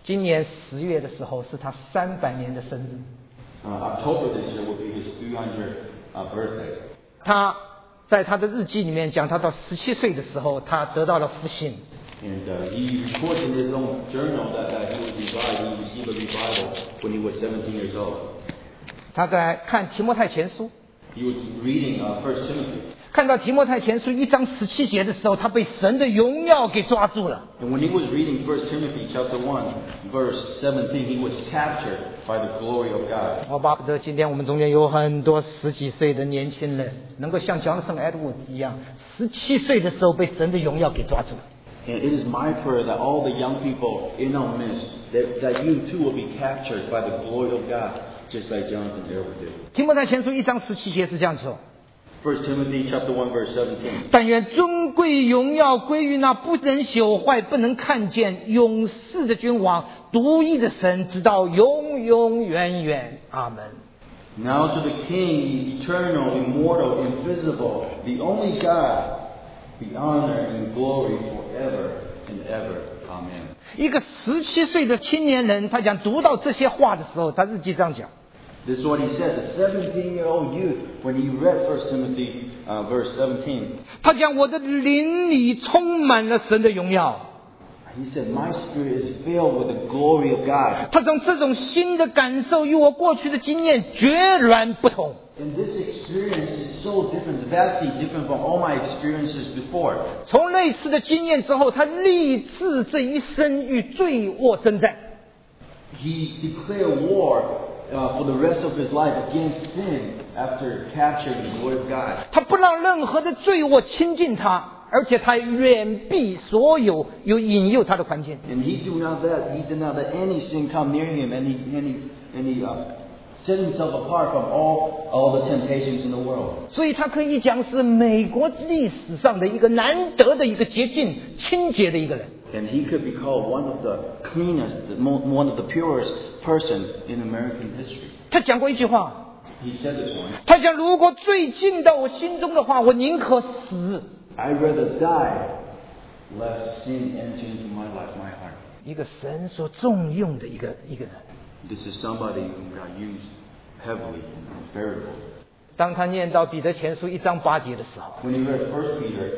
今年10月的时候是他300年的生日。 October this year will be his 300th birthday. 他在他的日记里面讲，他到17岁的时候，他得到了复兴。 And he records in his own journal that he was revived. He received a revival when he was 17 years old. 他在看提摩太前书， He was reading 1 Timothy. 看到提摩太前书1章17节的时候，他被神的荣耀给抓住了。 And when he was reading 1 Timothy chapter 1, verse 17, he was captured by the glory of God. 我巴不得今天我们中间有很多10几岁的年轻人，能够像Jonathan Edwards一样，17岁的时候被神的荣耀给抓住了。 And it is my prayer that all the young people in our midst, that you too will be captured by the glory of God, just like Jonathan Edwards did. 提摩太前书1章17节是这样说 1 Timothy chapter 1, verse 17. 但愿尊贵荣耀归于那不能朽坏、不能看见、永世的君王、独一的神，直到永永远远。阿门。 Now to the King, eternal, immortal, invisible, the only God, be honor and glory forever and ever. Amen. 一个17岁的青年人，他讲读到这些话的时候，他日记这样讲。 This is what he said, the 17-year-old youth, when he read 1 Timothy verse 17. 他讲我的灵里充满了神的荣耀。 He said, my spirit is filled with the glory of God. 他讲这种新的感受与我过去的经验决然不同。 And this experience is so different, vastly different from all my experiences before. 从那次的经验之后，他立志这一生与罪恶征战。 He declared war for the rest of his life against sin after capturing the glory of God. 他不让任何的罪恶亲近他，而且他远避所有引诱他的环境。 And he did not let any sin come near him, and he set himself apart from all the temptations in the world. 所以他可以讲是美国历史上的一个难得的一个洁净、清洁的一个人。 And he could be called one of the cleanest, one of the purest person in American history. 他讲过一句话， He said this one. 他讲如果罪进到我心中的话，我宁可死。 I'd rather die, lest sin enter into my life, my heart. 一个神所重用的一个人。 This is somebody who got used heavily and very well. 当他念到彼得前书1章8节的时候， When he read 1 Peter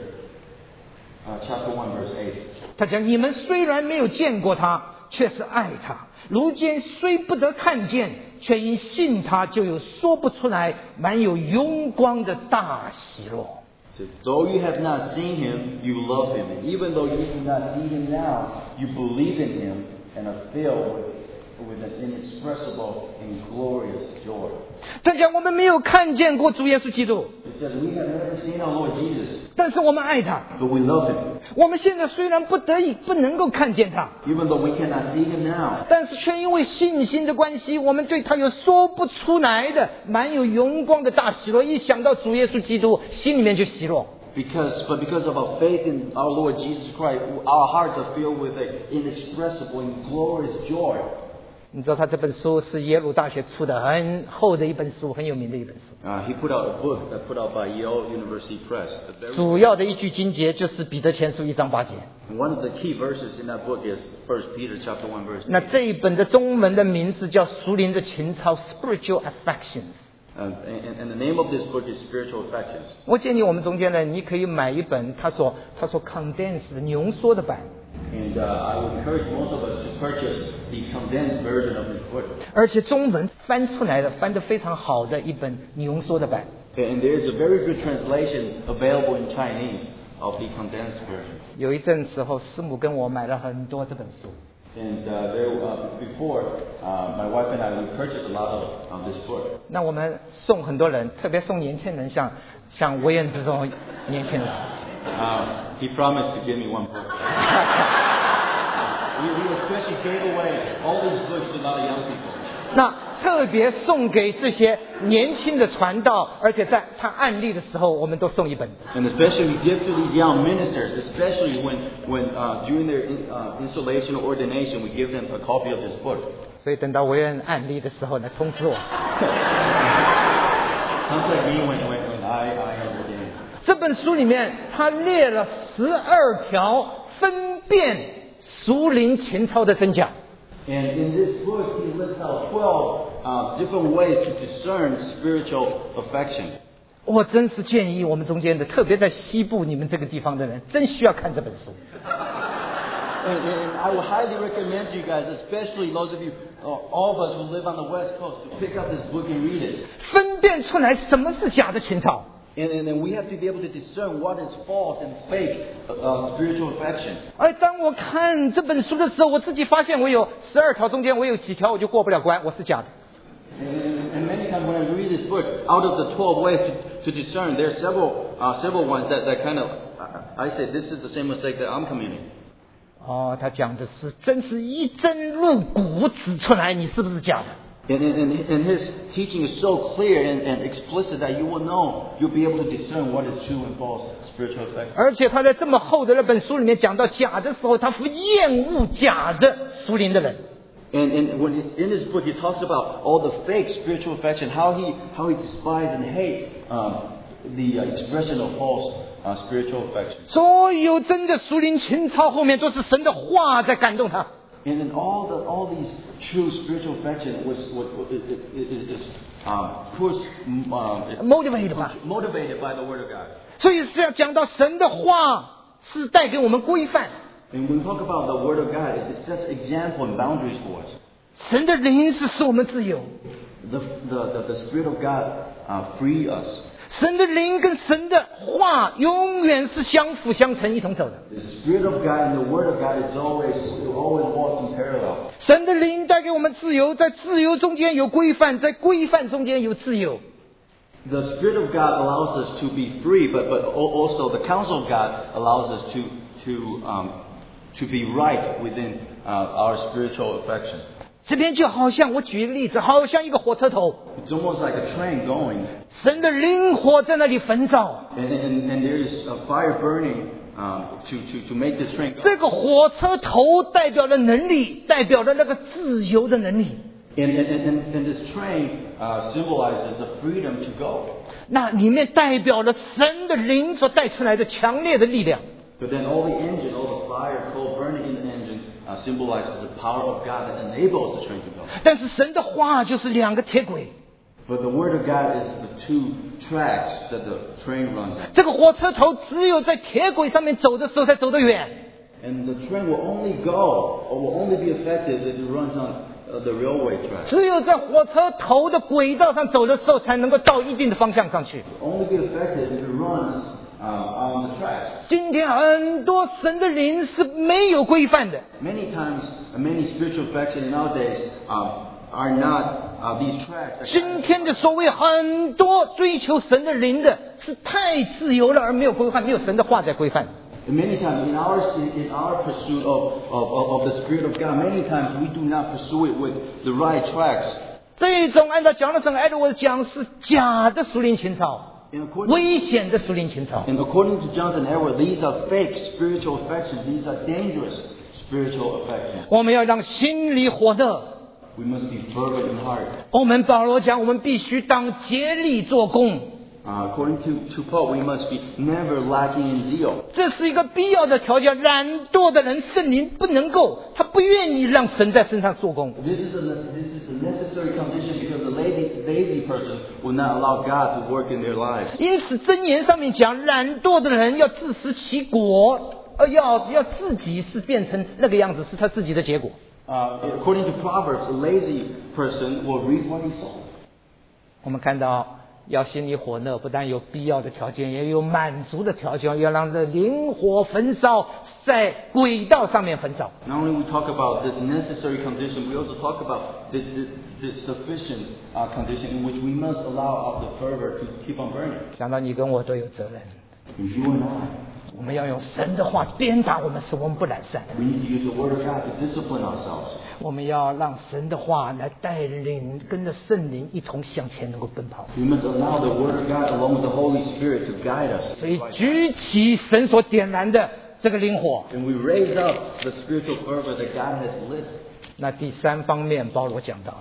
chapter 1, verse 8, 他讲你们虽然没有见过他，却是爱他；如今虽不得看见，却因信他，就有说不出来满有荣光的大喜乐。 says, though you have not seen him, you love him. And even though you do not see him now, you believe in him and are filled with an inexpressible and glorious joy. 他讲我们没有看见过主耶稣基督， It says, we have never seen our Lord Jesus, 但是我们爱他。 but we love him. 我们现在虽然不得已不能够看见他， Even though we cannot see him now, 但是却因为信心的关系，我们对他有说不出来的满有荣光的大喜乐。一想到主耶稣基督，心里面就喜乐。 because of our faith in our Lord Jesus Christ, our hearts are filled with an inexpressible and glorious joy. 你知道他这本书是耶鲁大学出的很厚的一本书，很有名的一本书。 He put out a book that put out by Yale University Press. 主要的一句经节就是彼得前书1章8节。 One of the key verses in that book is 1 Peter chapter 1, verse 8. 那这一本的中文的名字叫《属灵的情操》（Spiritual Affections）。 And the name of this book is Spiritual Affections. 我建议我们中间呢，你可以买一本他所 condensed 的浓缩的版。 And I would encourage most of us to purchase the condensed version of this book. 而且中文翻出来的翻得非常好的一本浓缩的版。 And there is a very good translation available in Chinese of the condensed version. 有一阵时候，师母跟我买了很多这本书。 And before, my wife and I, we purchased a lot of this book. 那我们送很多人，特别送年轻人，像维恩这种年轻人。 He promised to give me one book. We especially gave away all these books to a lot of young people. 那特别送给这些年轻的传道，而且在他案例的时候，我们都送一本。 And especially we give to these young ministers, especially when during their installation or ordination, we give them a copy of this book. 所以等到维恩案例的时候呢，通知我。 Contact me when I am ordained. 这本书里面，他列了12条分辨属灵情操的真讲。 And in this book, he lists out 12 different ways to discern spiritual affection. 我真是建议我们中间的，特别在西部你们这个地方的人，真需要看这本书。 And I would highly recommend you guys, especially those of you, all of us who live on the West Coast, to pick up this book and read it. 分辨出来什么是假的情操。 And we have to be able to discern what is false and fake spiritual affection. 而当我看这本书的时候，我自己发现我有12条中间我有几条我就过不了关，我是假的。 And many times when I read this book, out of the 12 ways to discern, there are several ones that kind of, I say this is the same mistake that I'm committing. 哦，他讲的是真是一针入骨，指出来你是不是假的。 And his teaching is so clear and explicit that you will know, you'll be able to discern what is true and false spiritual affection. 而且他在这么厚的那本书里面讲到假的时候，他会厌恶假的属灵的人。 And when in his book he talks about all the fake spiritual affection, how he despises and hates the expression of false spiritual affection. 所有真的属灵情操后面都是神的话在感动他。 And then all these true spiritual affection is motivated by the Word of God. 所以是要讲到神的话是带给我们规范。 And when we talk about the Word of God, it sets example and boundaries for us. 神的灵是使我们自由。 The Spirit of God free us. 神的灵跟神的话永远是相辅相成，一同走的。 The Spirit of God and the Word of God is always walks in parallel. 神的灵带给我们自由，在自由中间有规范，在规范中间有自由。 The Spirit of God allows us to be free, but also the counsel of God allows us to be right within our spiritual affection. 这边就好像我举一个例子，好像一个火车头。 It's almost like a train going. 神的灵火在那里焚烧。 And there is a fire burning to make this train go. 这个火车头代表了能力，代表了那个自由的能力。 And this train symbolizes the freedom to go. 那里面代表了神的灵所带出来的强烈的力量。 But then all the engine, all the fire, coal burning in the engine symbolizes the power of God that enables the train to go. 但是神的话就是两个铁轨。 But the Word of God is the two tracks that the train runs on. 这个火车头只有在铁轨上面走的时候才走得远。 And the train will only go or will only be effective if it runs on the railway track. 只有在火车头的轨道上走的时候，才能够到一定的方向上去。 Only be effective if it runs on the tracks. 今天很多神的灵是没有规范的。 Many times, many spiritual affection nowadays are not these tracks. 今天的所谓很多追求神的灵的，是太自由了，而没有规范，没有神的话在规范。 Many times in our pursuit of the Spirit of God, many times we do not pursue it with the right tracks. 这种按照讲的圣艾德沃讲是假的属灵情操，危险的属灵情操。 And according to Jonathan Edwards, these are fake spiritual affections. These are dangerous spiritual affections. 我们要让心里火热。 We must be fervent in heart. 我们保罗讲，我们必须当竭力做工。 According to Paul, we must be never lacking in zeal. 这是一个必要的条件。懒惰的人，圣灵不能够，他不愿意让神在身上做工。 This is a necessary condition because the lazy person will not allow God to work in their lives. 因此，箴言上面讲，懒惰的人要自食其果，要自己是变成那个样子，是他自己的结果。 According to Proverbs, a lazy person will reap what he sows. 我们看到，要心里火热，不但有必要的条件，也有满足的条件，要让这灵火焚烧，在轨道上面焚烧。 Not only we talk about this necessary condition, we also talk about this sufficient condition in which we must allow the fervor to keep on burning. 想到你跟我都有责任。 You and I. 我们要用神的话鞭打我们，使我们不懒散。 We need to use the Word of God to discipline ourselves. 我们要让神的话来带领，跟着圣灵一同向前，能够奔跑。 We must allow the Word of God along with the Holy Spirit to guide us. 所以举起神所点燃的这个灵火。 And we raise up the spiritual fervor that God has lit. 那第三方面，保罗讲到了。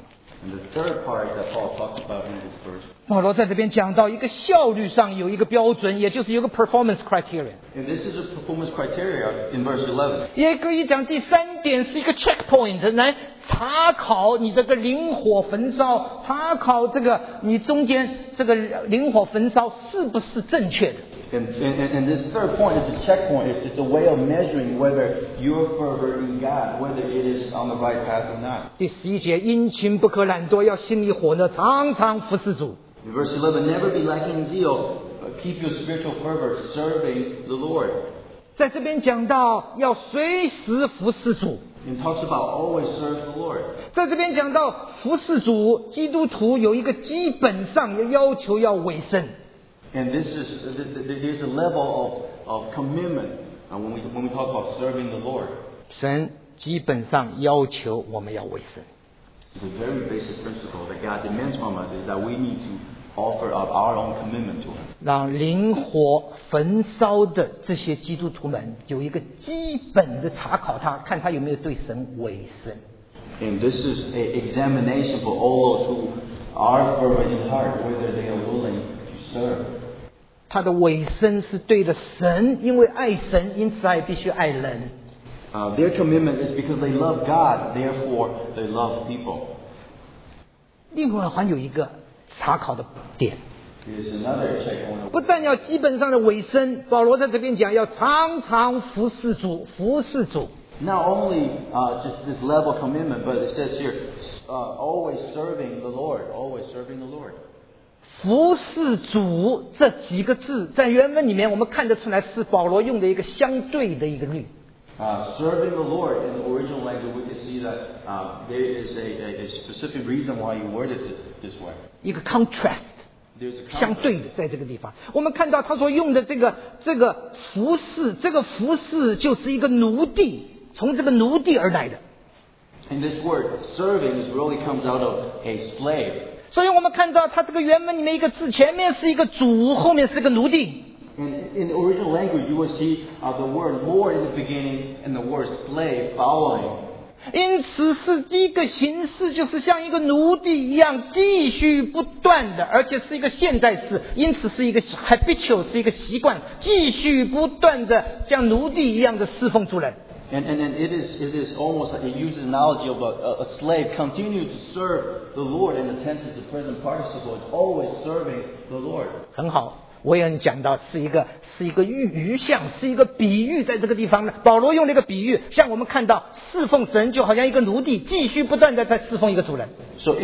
And the third part that Paul talks about in this verse, 保罗在这边讲到一个效率上有一个标准，也就是有个 performance criteria。 and this is a performance criteria in verse 11. 也可以讲第三点是一个 checkpoint， 来查考你这个灵火焚烧，查考这个你中间这个灵火焚烧是不是正确的。 And this third point is a checkpoint. It's a way of measuring whether your fervor in God, whether it is on the right path or not. 第11节，殷勤不可懒惰，要心里火热，常常服侍主。 In verse 11, never be lacking in zeal, but keep your spiritual fervor serving the Lord. 在这边讲到要随时服侍主， And talks about always serve the Lord. 在这边讲到服侍主，基督徒有一个基本上的要求要委身。 And there's a level of commitment when we talk about serving the Lord. 神基本上要求我们要委身。 The very basic principle that God demands from us is that we need to offer up our own commitment to Him. 让灵火焚烧的这些基督徒们有一个基本的查考他，看他有没有对神委身。 And this is an examination for all those who are fervent in heart, whether they are willing to serve. 他的委身是对的神，因为爱神，因此还必须爱人。 Their commitment is because they love God, therefore they love people. 另外还有一个查考的点， There's another checkpoint. 不但要基本上的委身，保罗在这边讲要常常服侍主，服侍主。 Not only just this level of commitment, but it says here, always serving the Lord, always serving the Lord. 服侍主这几个字在原文里面我们看得出来是保罗用的一个相对的一个律。 Serving the Lord in the original language, we can see that there is a specific reason why you worded it this way. 一个 contrast， There's a 相对的，在这个地方，我们看到他所用的这个服侍，这个服侍就是一个奴隶，从这个奴隶而来的。 And this word serving is really comes out of a slave. 所以我们看到他这个原文里面一个字，前面是一个主，后面是个奴隶。 In the original language, you will see the word Lord in the beginning and the word slave following. 因此是第一个形式，就是像一个奴隶一样，继续不断的，而且是一个现在式，因此是一个 habitual， 是一个习惯，继续不断的像奴隶一样的侍奉主人。 And it is almost like it uses the analogy of a slave continue to serve the Lord in the tense is the present participle. It's always serving the Lord. 很好。我也讲到是一个喻象，是一个比喻，在这个地方呢，保罗用了一个比喻，像我们看到侍奉神就好像一个奴隶，继续不断的在侍奉一个主人。 So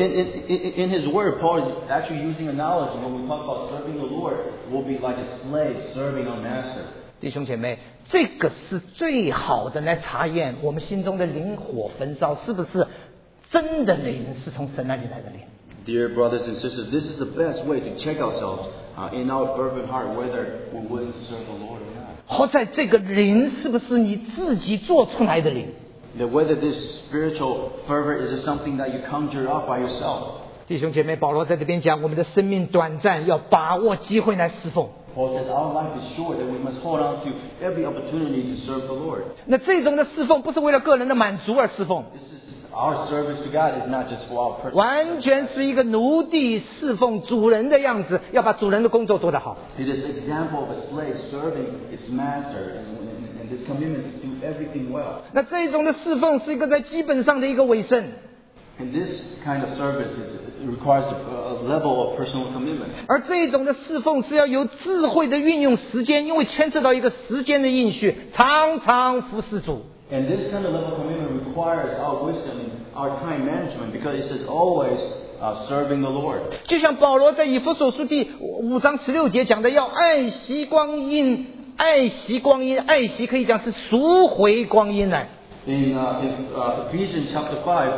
in his word, Paul is actually using analogy. When we talk about serving the Lord, it will be like a slave serving a master. 弟兄姐妹，这个是最好的来查验我们心中的灵火焚烧是不是真的灵，是从神那里来的灵。 Dear brothers and sisters, this is the best way to check ourselves in our fervent heart whether we're willing to serve the Lord or not. 或在这个灵是不是你自己做出来的灵？ That whether this spiritual fervor is something that you conjure up by yourself. 弟兄姐妹，保罗在这边讲，我们的生命短暂，要把握机会来侍奉。 Paul says our life is short and we must hold on to every opportunity to serve the Lord. 那这种的侍奉不是为了个人的满足而侍奉， This is our service to God is not just for our personal. 完全是一个奴隶侍奉主人的样子，要把主人的工作做得好。 It is an example of a slave serving its master and this commitment to do everything well. 那这种的侍奉是一个在基本上的一个委身， And this kind of service requires a level of personal commitment. 而这种的侍奉是要有智慧的运用时间，因为牵涉到一个时间的应许，常常服侍主。 And this kind of level of commitment requires our wisdom and our time management because it says always serving the Lord. 就像保罗在以弗所书第5章16节讲的，要爱惜光阴，爱惜光阴，爱惜可以讲是赎回光阴来。 In Ephesians chapter 5,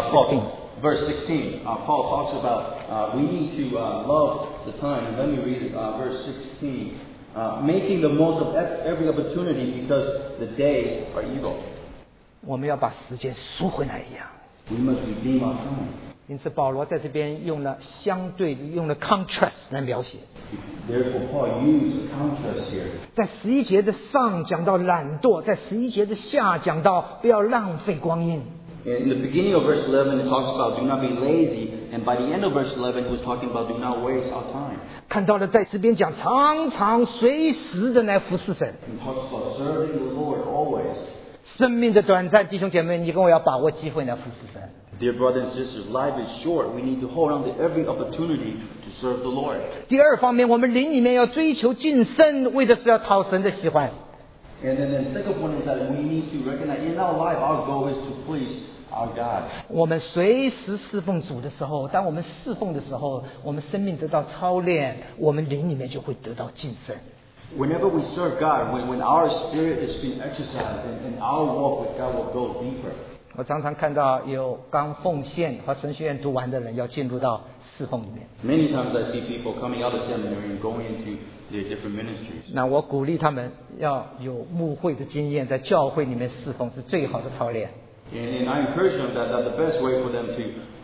verse 16, Paul talks about we need to love the time. And let me read it, verse 16. Making the most of every opportunity because the days are evil. 我们要把时间赎回来一样。 We must redeem our time. 因此保罗在这边用了相对，用了 contrast 来描写。 Therefore, Paul used contrast here. 在11节的上讲到懒惰，在11节的下讲到不要浪费光阴。 In the beginning of verse 11, it talks about do not be lazy, and by the end of verse 11, it was talking about do not waste our time. 看到了在这边讲常常随时的来服侍神。 It talks about serving the Lord always. 生命的短暂，弟兄姐妹，你跟我要把握机会来服侍神。 Dear brothers and sisters, life is short. We need to hold on to every opportunity to serve the Lord. 第二方面，我们灵里面要追求晋升，为的是要讨神的喜欢。 And then the second point is that we need to recognize in our life our goal is to please our God. 我们随时侍奉主的时候，当我们侍奉的时候，我们生命得到操练，我们灵里面就会得到晋升。 Whenever we serve God, when our spirit is being exercised and our walk with God will go deeper. 我常常看到有刚奉献和神学院读完的人要进入到侍奉里面。 Many times I see people coming out of seminary and going into their different ministries. 那我鼓励他们要有牧会的经验，在教会里面侍奉是最好的操练。 And I encourage them that the best way for them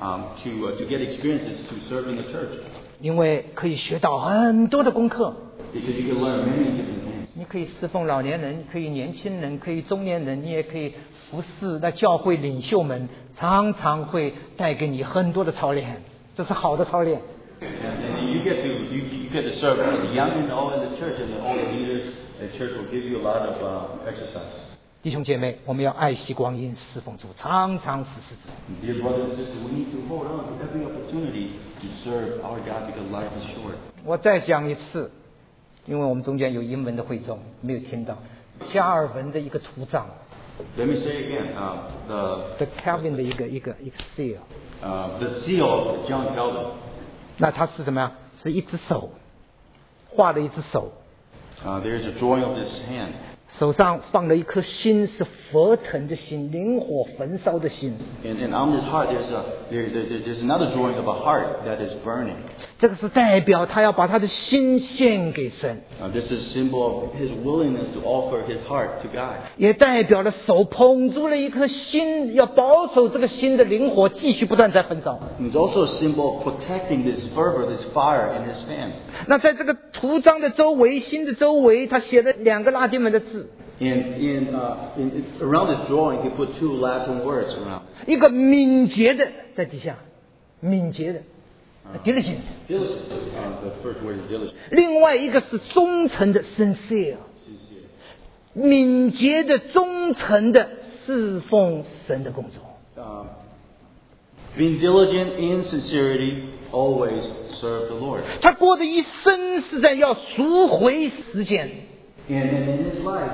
to get experience is to serve in the church. 因为可以学到很多的功课。 Because you can learn many different things. 你可以侍奉老年人，可以年轻人，可以中年人，你也可以服侍那教会领袖们，常常会带给你很多的操练，这是好的操练。 And you get to serve the young and the old in the church, and all the leaders in the church will give you a lot of exercise. 弟兄姐妹，我们要爱惜光阴，侍奉主，常常服侍主。 Dear brothers and sisters, we need to hold on to every opportunity to serve our God because life is short. 我再讲一次，因为我们中间有英文的会众没有听到加尔文的一个图像。 Let me say again, The Calvin 的一个 seal。 the seal of John Calvin. 那它是什么呀？是一只手，画了一只手。 There's a drawing of this hand. 手上放了一颗心，是佛腾的心，灵火焚烧的心。 And on this heart, there's another drawing of a heart that is burning. 这个是代表他要把他的心献给神。 This is a symbol of his willingness to offer his heart to God. 也代表了手捧住了一颗心，要保守这个心的灵火继续不断在焚烧。 And it's also a symbol of protecting this fervor, this fire in his hand. 那在这个图章的周围，心的周围，他写了2个拉丁文的字。 Around this drawing, he put 2 Latin words around. 一个敏捷的在底下，敏捷的 diligence。 The first word is diligent. 另外一个是忠诚的 sincere。敏捷的、忠诚的侍奉神的工作。 Being diligent in sincerity, always serve the Lord. 他过的一生是在要赎回时间。 And in his life,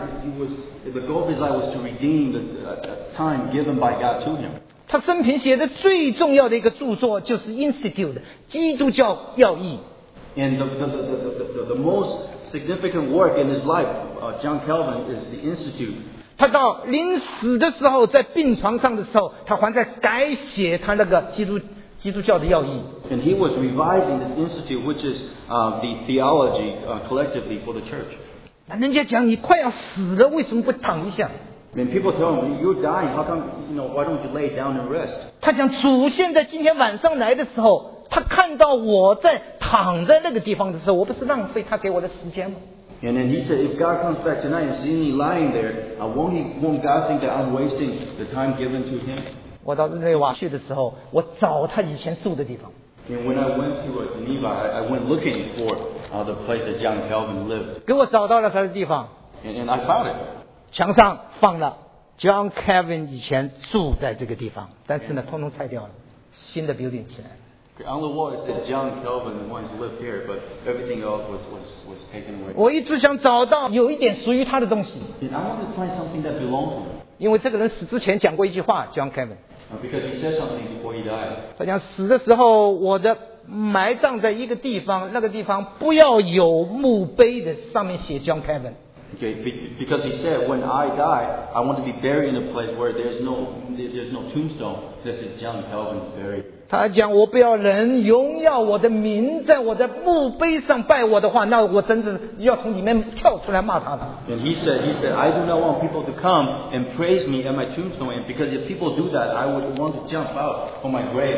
the goal of his life was to redeem the time given by God to him. 他生平写的最重要的一个著作就是 Institute 基督教要义。 And the most significant work in his life, John Calvin, is the Institute. 他到临死的时候，在病床上的时候，他还在改写他那个基督教的要义。 And he was revising this institute, which is the theology collectively for the church. 那人家讲你快要死了，为什么不躺一下？ When people tell him, "You're dying, how come? Why don't you lay down and rest?" 他讲主现在今天晚上来的时候，他看到我在躺在那个地方的时候，我不是浪费他给我的时间吗？ And then he said, "If God comes back tonight and sees me lying there, won't God think that I'm wasting the time given to Him?" 我到日内瓦去的时候，我找他以前住的地方。 And when I went to Geneva, I went looking for the place that John Calvin lived. 给我找到了他的地方， And I found it. 墙上放了 John Calvin 以前住在这个地方，但是呢，通通拆掉了，新的 building 起来。 On the wall it said John Calvin once lived here, but everything else was taken away. 我一直想找到有一点属于他的东西， And I wanted to find something that belonged to him. 因为这个人死之前讲过一句话 ，John Calvin， Because he said something before he died. 他讲死的时候我的埋葬在一个地方，那个地方不要有墓碑的，上面写 John Calvin。 Okay, because he said, when I die, I want to be buried in a place where there's no tombstone. This is John Calvin's buried. 他讲我不要人荣耀我的名在我的墓碑上拜我的话，那我真的要从里面跳出来骂他的。 And he said, I do not want people to come and praise me at my tombstone. And because if people do that, I would want to jump out from my grave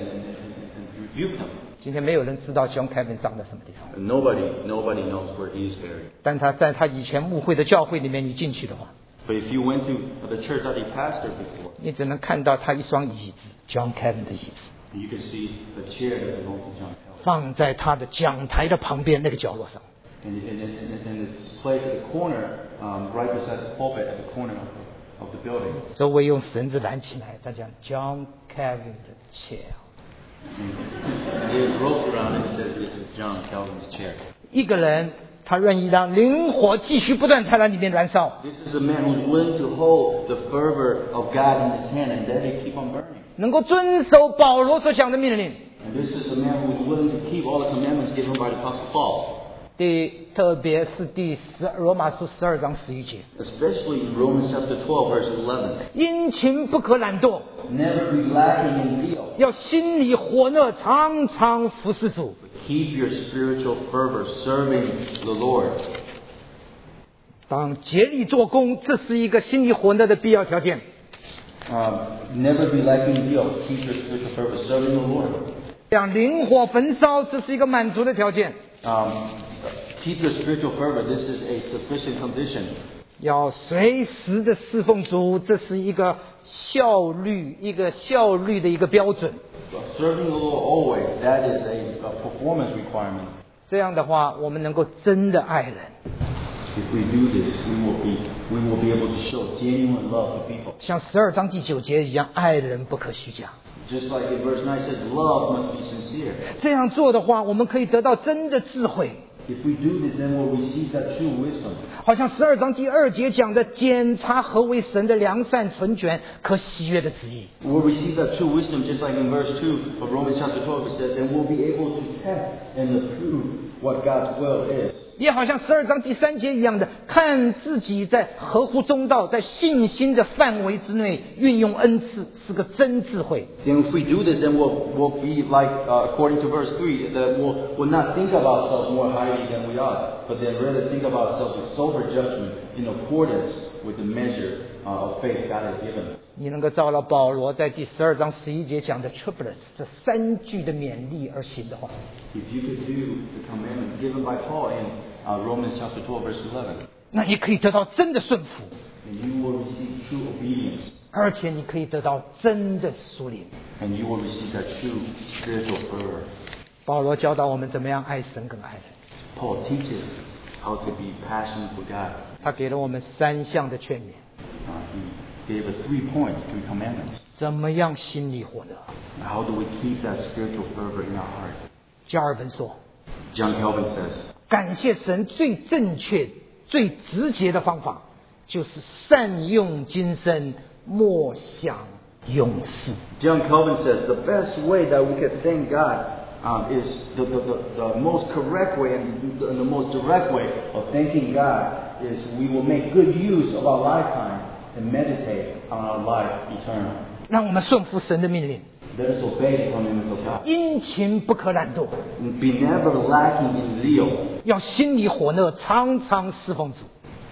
and rebuke them. 今天没有人知道 John Calvin 葬在什么地方， Nobody knows where he is buried. 但他在他以前牧会的教会里面，你进去的话， But if you went to the church that he pastored before, 你只能看到他一双椅子 ，John Calvin 的椅子， you can see the chair that belonged to John Calvin. 放在他的讲台的旁边那个角落上。 And it's placed at the corner, right beside the pulpit at the corner of the building. 周围用绳子拦起来，他讲 John Calvin 的 chair。 There's rope around it. It says this is John Calvin's chair. 一个人，他愿意让灵火继续不断在他里面燃烧， This is a man who's willing to hold the fervor of God in his hand and let it keep on burning. 能够遵守保罗所讲的命令。 And this is a man who's willing to keep all the commandments given by the Apostle Paul. 特别是罗马书12章11节， Especially in Romans chapter 12, verse 11. 殷勤不可懒惰， Never be lacking in zeal. 要心里火热，常常服侍主。 Keep your spiritual fervor serving the Lord. 当竭力做工，这是一个心里火热的必要条件。 Never be lacking in zeal. Keep your spiritual fervor serving the Lord. 让灵火焚烧，这是一个满足的条件。 Keep your spiritual fervor. This is a sufficient condition. 要随时的侍奉主，这是一个效率的一个标准。 Serving the Lord always. That is a performance requirement. 这样的话，我们能够真的爱人。 If we do this, we will be able to show genuine love to people. 像12章第9节一样，爱人不可虚假。 Just like in verse 9 says, love must be sincere. 这样做的话，我们可以得到真的智慧。 If we do this, then we'll receive that true wisdom. 好像12章第2节讲的，检查何为神的良善、纯全、可喜悦的旨意。 We'll receive that true wisdom just like in verse 2 of Romans chapter 12 it says, and we'll be able to test and approve what God's will is. 也好像12章第3节一样的，看自己在合乎中道，在信心的范围之内运用恩赐，是个真智慧。 Then if we do this, then we'll be like, according to verse 3, that we'll not think of ourselves more highly than we ought, but then rather think of ourselves with sober judgment in accordance with the measure of faith God has given us. 你能够照了保罗在第12章11节讲的 triplets 这3句的勉励而行的话， If you could do the commandments given by Paul in Romans chapter 12, verse 11, 那你可以得到真的顺服， then you will receive true obedience, 而且你可以得到真的属灵。 and you will receive that true spiritual fervor. 保罗教导我们怎么样爱神跟爱人， Paul teaches how to be passionate for God. 他给了我们3项的劝勉， He gave us 3 points, 3 commandments. 怎么样心里火热。 How do we keep that spiritual fervor in our heart? 加尔文说， John Calvin says, 感谢神最正确、最直接的方法，就是善用今生，莫想永世。 John Calvin says, the best way that we can thank God is the most correct way and the most direct way of thanking God is we will make good use of our lifetime and meditate on our life eternal. 让我们顺服神的命令， Let us obey the commandments of God. 殷勤不可懒惰， Be never lacking in zeal. 要心里火热，常常侍奉主，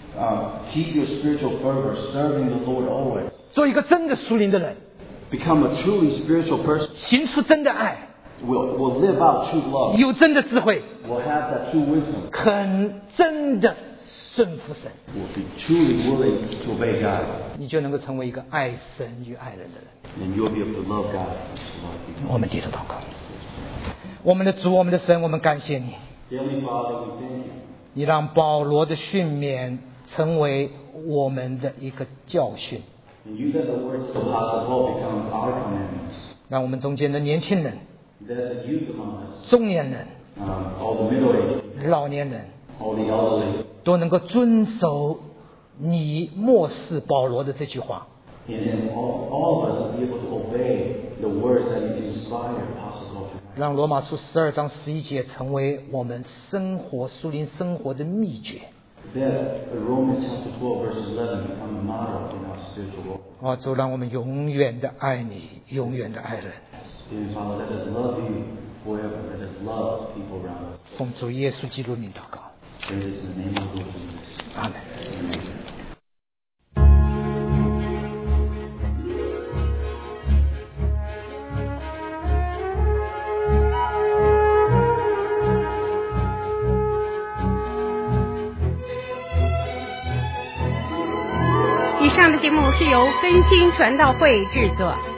Keep your spiritual fervor, serving the Lord always. 做一个真的属灵的人， Become a truly spiritual person. 行出真的爱， Will live out true love. 有真的智慧， Will have that true wisdom. 肯真的顺服神， Will be truly willing to obey God. 你就能够成为一个爱神与爱人的人。 And you'll be able to love God and to love people. 我们低头祷告，我们的主，我们的神，我们感谢你， Heavenly Father, we thank you. 你让保罗的训勉成为我们的一个教训， And you let the words of Apostle Paul become our commandments. 让我们中间的年轻人、 Let the youth among us, 中年人、 all the middle-aged, 老年人 all the elderly, 都能够遵守你漠视保罗的这句话。 and then all of us will be able to obey the words that you inspired Apostle Paul to write. 让罗马书12章11节成为我们生活属灵生活的秘诀。 That Romans chapter 12 verse 11 become a model in our spiritual walk. 主，让我们永远的爱你，永远的爱人。 Dear Father, let us love you forever. Let us love people around us. 奉主耶稣基督名祷告， Pray this in the name of the Lord Jesus. 阿门。 Amen. 目是由更新传道会制作。